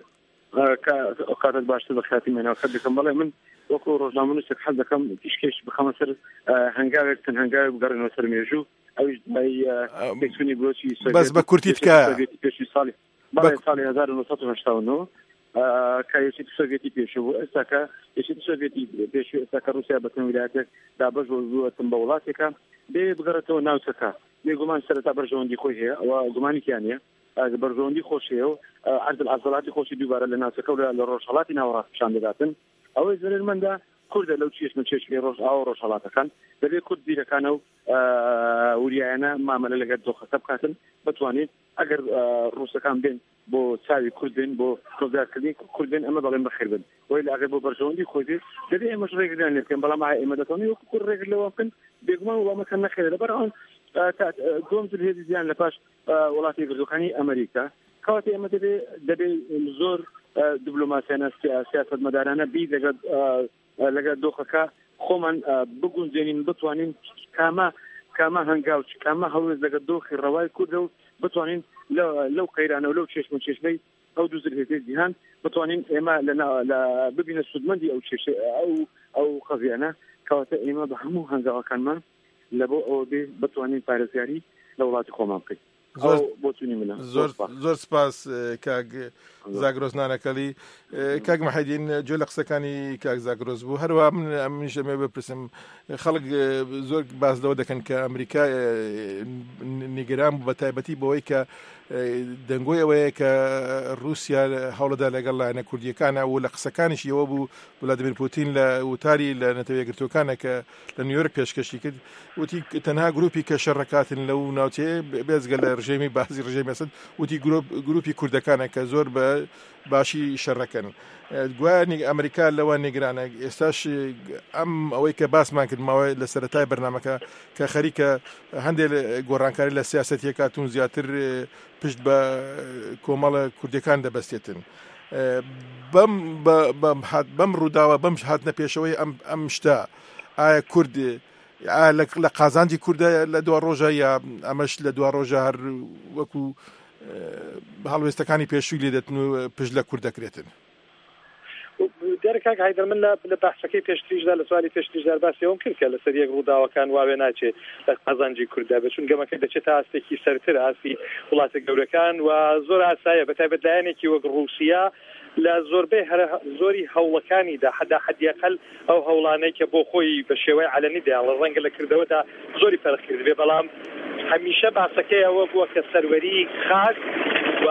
کاتت باشتر بە خاتی مێنەوە خەت دەکەم بەڵێ من وەکو ڕۆژنامەنووسێک حەز دەکەم پیشکەش بخەمە سەر هەنگاوێک تەن هەنگاوێک بگەڕێنەوە سەر مێژوو ئەویش پێچوونی بلۆچی بەس بە کورتی تکایە پێشوی ساڵی بەڵێ ساڵی هەزار و نۆ سەد و هەشتا و نۆ کە یەکێتی سۆڤێتی پێشوو ئێستاکە یەکێتی سۆڤێتی پێشوو ئێستاکە رووسیا بەتەن ویلایەتێک دابەش بووەتن بە وڵاتێکە بێ بگەڕێتەوە ناوچەکە بێگومان سەرەتا بەرژەوەندی خۆی هەیە ئەوە گومانێکیان نیە بەرژەوەندی خۆش هەیە و عەرض العەضەلاتی خۆشی دووبارە لە ناوچەکە و لە ڕۆژهەڵاتی ناوەڕاست پیشان دەداتن ئەوەی زەرمەندە کوردە لەو چێشمە چێشمی ڕۆژ ئاو ڕۆژهەڵاتەکان دەبێت کورد بیرەکانە و وریایانە مامەلە لەگەر دۆخەکە بکاتن بتوانێت ئەگەر ڕووسەکان بێن بۆ چاوی کورد بێن بۆ تۆزارکردنی کورد بێن ئەمە بەڵێن بەخێر بن وی لە ئەگەر بۆ بەرژەوەندی خۆی بێت دەبێت ئێمەش ڕێگریان لێ بکەین بەڵام ئێمە دەتوانین وەکو کورد ڕێگر لەوە بکەن بێگومان وڵامەکە نەخێرە لەبەر ئەوان دوم جلهێزی زیان لە پاش وڵاتی گردوەکانی ئەمریکا کەواتە ئێمە دەبێت دەبێت زۆر دیبلۆماسیانە سیاسەتمەدارانە بی لەگەڵ لەگەڵ دۆخەکە خۆمان بگونجێنین بتوانین کامە کامە هەنگاو کامە هەڵوێز لەگەڵ دۆخی ڕەوای کوردە و بتوانین لەو قەیرانە و لەو چێشم و چێشمەی ئەو دوو زلهێزەی جیهان بتوانین ئێمە لە ببینە سودمەندی ئەو چێشە ئەو ئەو قەزیانە کەواتە ئێمە بە هەموو هەنگاوەکانمان لە بۆ ئەوە بێ بتوانین پارێزگاری لە وڵاتی خۆمان بکەین زۆر سپاس کاک زاگرۆز نانەکەلی کاک محەدین گوێ لە قسەکانی کاک زاگرۆز بوو هەروە من ئەمیش ئەمێ بپرسم خەڵک زۆر باس لەوە دەکەن کە ئەمریکا نیگەران بوو بە تایبەتی بەوەی کە دەنگۆی ئەوەیە کە رووسیا هەوڵەدا لەگەڵ لایەنە کوردیەکانە و لە قسەکانیشی ئەوە بوو ولادیمیر پوتین لە وتاری لە نەتەوە یەکگرتووەکانە کە لە نیویۆرک پێشکەشی کرد وتی تەنها گروپی کە شەڕەکاتن لەو ناوچەیە بێزگە لە ڕژێمی بازی ڕژێمی ئەسەد وتی گروپی کوردەکانە کە زۆر بە باشی شەڕەکەن گوایە ئەمریکا لەوە نیگرانە ئێستاش ئەم ئەوەی کە باسمان کرد ماوەی لە سەرەتای بەرنامەکە کە خەریکە هەندێک گۆڕانکاری لە سیاسەتی کاتون زیاتر پشت بە کۆمەڵە کوردەکان دەبەستێتن بەم ڕووداوە بەم هاتنە پێشەوەی ئەم شتە ئایا کورد لە قازانجی کوردە لە دو ڕۆژە یا ئەمەش لە دو ڕۆژە هەر وەکو هەڵوێستەکانی پێشووی لێ دەتن و پشت لە کوور دەکرێتن. دیارە کاک هایدەر من لە بەحسەکەی پێشتریشدا لە سوالی پێشتریشدا باسی ئەوم کرد کە لەسەر یەک ڕووداوەکان واوێ ناچێت لە قەزانجی کووردا بچون گەمەکە دەچێتە ئاستێکی سەرتر ئاستی وڵاتە گەورەکان و زۆر ئاسایە بەتایبەت لایەنێکی وەک ڕووسیا لە زۆربەی زۆری هەوڵەکانیدا حدا حدیەقەل ئەو هەوڵانەی کە بۆ خۆی بە شێوەی علەنی دەیان لە ڕەنگە لە کردەوەدا زۆری فەرق کرد بێ بەڵام هەمیشە باسەکەی ئەوە بووە کە سەروەری خاک و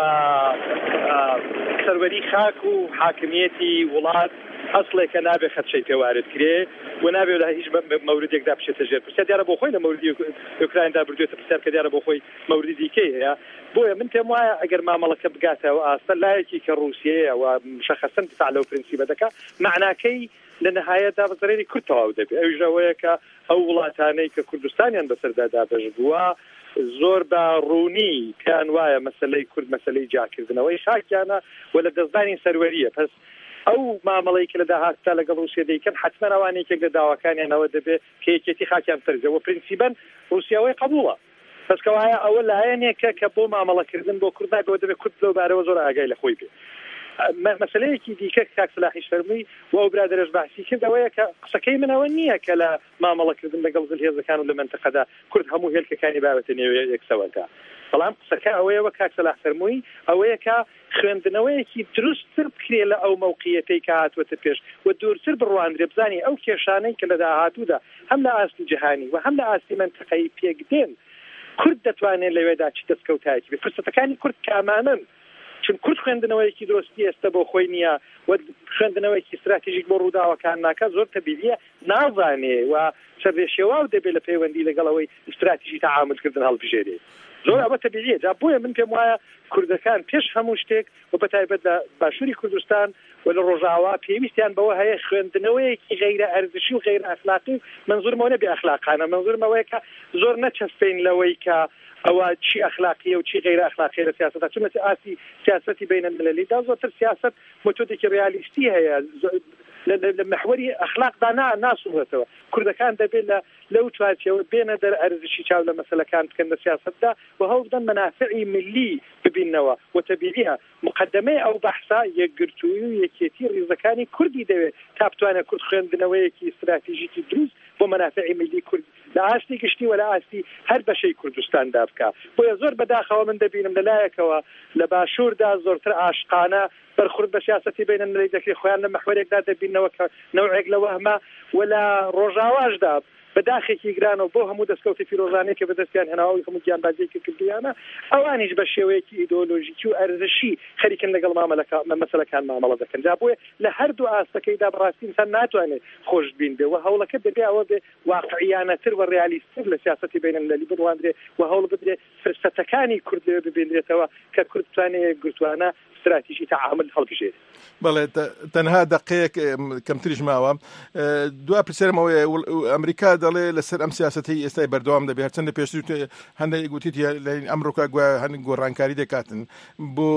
سەروەری خاک و حاکمیەتی وڵات ئەسڵێکە نابێ خەدشەی پێوارد کرێ و نابێ لە هیچ مەوردێکدا بچێتە ژێر پرسیار دیارە بۆ خۆی لە مەوردی ئوکرایندا بردوێتە پرسیار کە دیارە بۆ خۆی مەوردی دیکەی هەیە بۆیە من پێم وایە ئەگەر مامەڵەکە بگاتەوە ئاستە لایەکی کە ڕووسیەیە و مشەخەسەن دفاع لەو پرینسیپە دەکات معناکەی لە نەهایەتدا بەزەرێری کورد تەواو دەبێت ئەویش ئەوەیە کە ئەو وڵاتانەی کە کوردستانیان بەسەردا دابەش بووە زۆر بە ڕوونی پێیان وایە مەسەلەی کورد مەسەلەی جاکردنەوەی خاکیانە و لە دەستدانی سەروەریە پس ئەو مامەڵەی کە لە داهاتتا لەگەڵ ڕووسیا دەیکەن حتمما ئەوانێکێک لە داواکانیانەوە دەبێت کە یەکێتی خاکیان فەرزەوە پرینسیبەن ڕووسیاوەی قبوڵە پسکەوایە ئەوە لایەنێکە کە بۆ مامەڵەکردن بۆ کوردای بۆ دەبێت کورد لەو بارەوە زۆر ئاگای لە خۆی بێ مەسەلەیەکی دیکە کاک سلاحیش فەرمووی و ئەو برادەرەش باسی کرد ئەوەیە کە قسەکەی منەوە نییە کە لە مامەڵەکردن لەگەڵ هێزەکان و لە منتەقەدا کورد هەموو هێلکەکانی بابەتە نێوێ یەکسەوەکە بەڵام قسەکە ئەوەیەوە کاک سلاح فەرمووی ئەوەیە کە خوێندنەوەیەکی دروستتر بکرێ لە ئەو مەوقعیەتەی کە هاتووەتە پێش و دوورتر بڕوانرێ بزانێ ئەو کێشانەی کە لە داهاتوودا هەم لە ئاستی جیهانی و هەم لە ئاستی منتەقەی پێک دێن کورد دەتوانێت لەوێدا چ دەستکەوتایەکی بێت فرسەتەکانی کورد کامانن چون کورد خوێندنەوەیەکی درستی ئێستا بۆ خۆی نییە و خوێندنەوەیکی استراتیژیک بۆ ڕووداوەکان ناکە زۆر تەبیعیە نازانێ و سەرێشێواو دەبێت لە پەیوەندی لەگەڵەوەی استراتیژی تەعاملکردن هەڵبژێرێ زۆر ئەوە تەبیعیە جا بۆیە من پێم وایە کوردەکان پێش هەموو شتێک و بەتایبەت لە باشووری کوردستان و لە ڕۆژاوا پێویستیان بەوە هەیە خوێندنەوەیەکی غەیرە ئەرزشی و غەیرە ئەخلاقی منزورمەوە نەبێ ئەخلاقانە منزورمەوەیە کە زۆر نەچەسپین لەوەی کە ئەوە چی ئەخلاقیە و چی غەیرە ئەخلاقیە لە سیاسەتە چونە ئاسی سیاسەتی بینەلملەلیدا زۆرتر سیاست مۆتۆدێکی ڕیالیستی هەیە لە محوەری ئەخلاقدا ناسوورێتەوە کوردەکان دەبێت لە لەو چوارچێوە بێنە دەر ئەرزشی چاو لە مەسەلەکان بکەن لە سیاسەتدا و هەوڵدەن مەنافعی ملی ببینەوە و تەبیعیە مقدمەی ئەو بەحسا یەکگرتووی و یەکێتی ڕیزەکانی کوردی دەوێت تا بتوانێت کورد خوێندنەوەیەکی استراتیژیکی دروست بۆ مەنافعی ملی کورد لە ئاستی گشتی و لە ئاستی هەر بەشەی کوردستاندا بکە بۆیە زۆر بەداخەوە من دەبینم لەلایەکەوە لە باشووردا زۆرتر عاشقانە بەرخورد بە سیاسەتی بینەلملەلی دەکرێت خۆیان لە محوەرێکدا دەبینەوە کە نەوعێک لە وەهمە و لە ڕۆژاواشدا بەداخێکی گرانەوە بۆ هەموو دەستکەوتی فیرۆزانەیە کە بەدەستیان هێناوی هەموو گیانبازیەکی کردویانە ئەوانیش بە شێوەیەکی ئیدۆلۆژیکی و ئەرزشی خەریکن لەگەڵ مەسەلەکان مامەڵە دەکەن جا بۆیە لە هەردوو ئاستەکەیدا بەڕاستی ئینسان ناتوانێت خۆش بین بێ و هەوڵەکە دەبێ ئەوە بێ واقعیانەتر و ڕیالیستتر لە سیاسەتی بینەلملەلی بڕواندرێ و هەوڵ بدرێ فرسەتەکانی کورد لێ ببینرێتەوە کە کورد بتوانێت گرتوانە استراتیژی تعامل هەڵبژێت بەڵێ تەنها دقەیەک کەمتریش ماوە دوا پرسیارمەوەی ئەمریکا دەڵێ لەسەر ئەم سیاسەتی ئێستای بەردەوام دەبێت هەرچەندە پێشتر هەندێک گوتیتی لە ئەمریکا گویا هەندێک گۆڕانکاری دەکاتن بۆ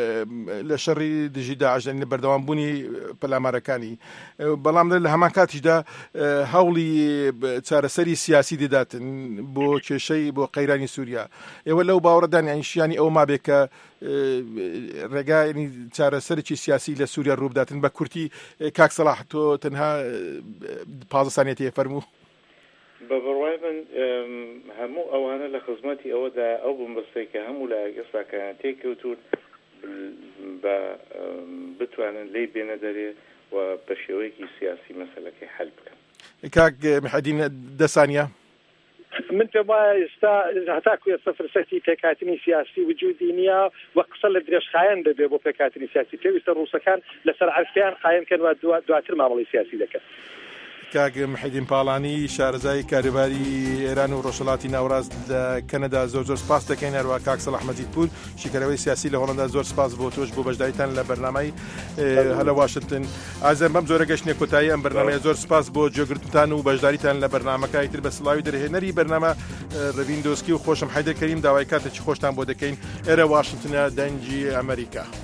لە شەڕی دژی داعش لە بەردەوامبوونی پەلامارەکانی بەڵام لە هەمان کاتیشدا هەوڵی چارەسەری سیاسی دەداتن بۆ کێشەی بۆ قەیرانی سووریا ئێوە لەو باوەڕدان یانیشیانی ئەو مابێت کە ڕێگای چارەسەرێکی سیاسی لە سووریا ڕووبداتن بە کورتی کاک سەلاح تۆ تەنها پازە سانیەتی فەرموو بە بڕوای من هەموو ئەوانە لە خزمەتی ئەوەدا ئەو بنبەستەی کە هەموو لە ئێستاکەیان تێکەوتون بە بتوانن لی بێنە دەرێ و بە شێوەیەکی سیاسی مەسەلەکەی حەل بکەن. کاک محەدین دە سانیە من پێم وایە ئێستا هەتاکو ئێستا فرسەتی پێکهاتنی سیاسی وجودی نییە و قسە لە درێژخایەن دەبێت بۆ پێکهاتنی سیاسی پێویستە ڕووسەکان لەسەر عەرفیان قایمکەن و دواتر مامەڵەی سیاسی دەکەن. کاک محەدین پاڵانی شارەزای کاروباری ئێران و ڕۆژهەڵاتی ناوەڕاست لە کەنەدا زۆر زۆر سپاس دەکەین هەروە کاک سەلاح مەجیدپور شیکەرەوەی سیاسی لە هۆڵەندا زۆر سپاس بۆ تۆش بۆ بەشداریتان لە بەرنامەی هەلە واشنگتن ئازم بەم زۆرە گەشتنێ کۆتایی ئەم بەرنامەیە زۆر سپاس بۆ جێگرتنتان و بەشداریتان لە بەرنامەکەی تر بە سڵاوی دەرهێنەری بەرنامە ڕەوین دۆسکی و خۆشم حەیدەر کەریم داوای کاتێکی خۆشتان بۆ دەکەین ئێرە واشنگتنە دەنگی ئەمریکا.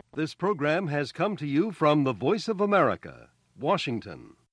This program has come to you from the Voice of America, Washington.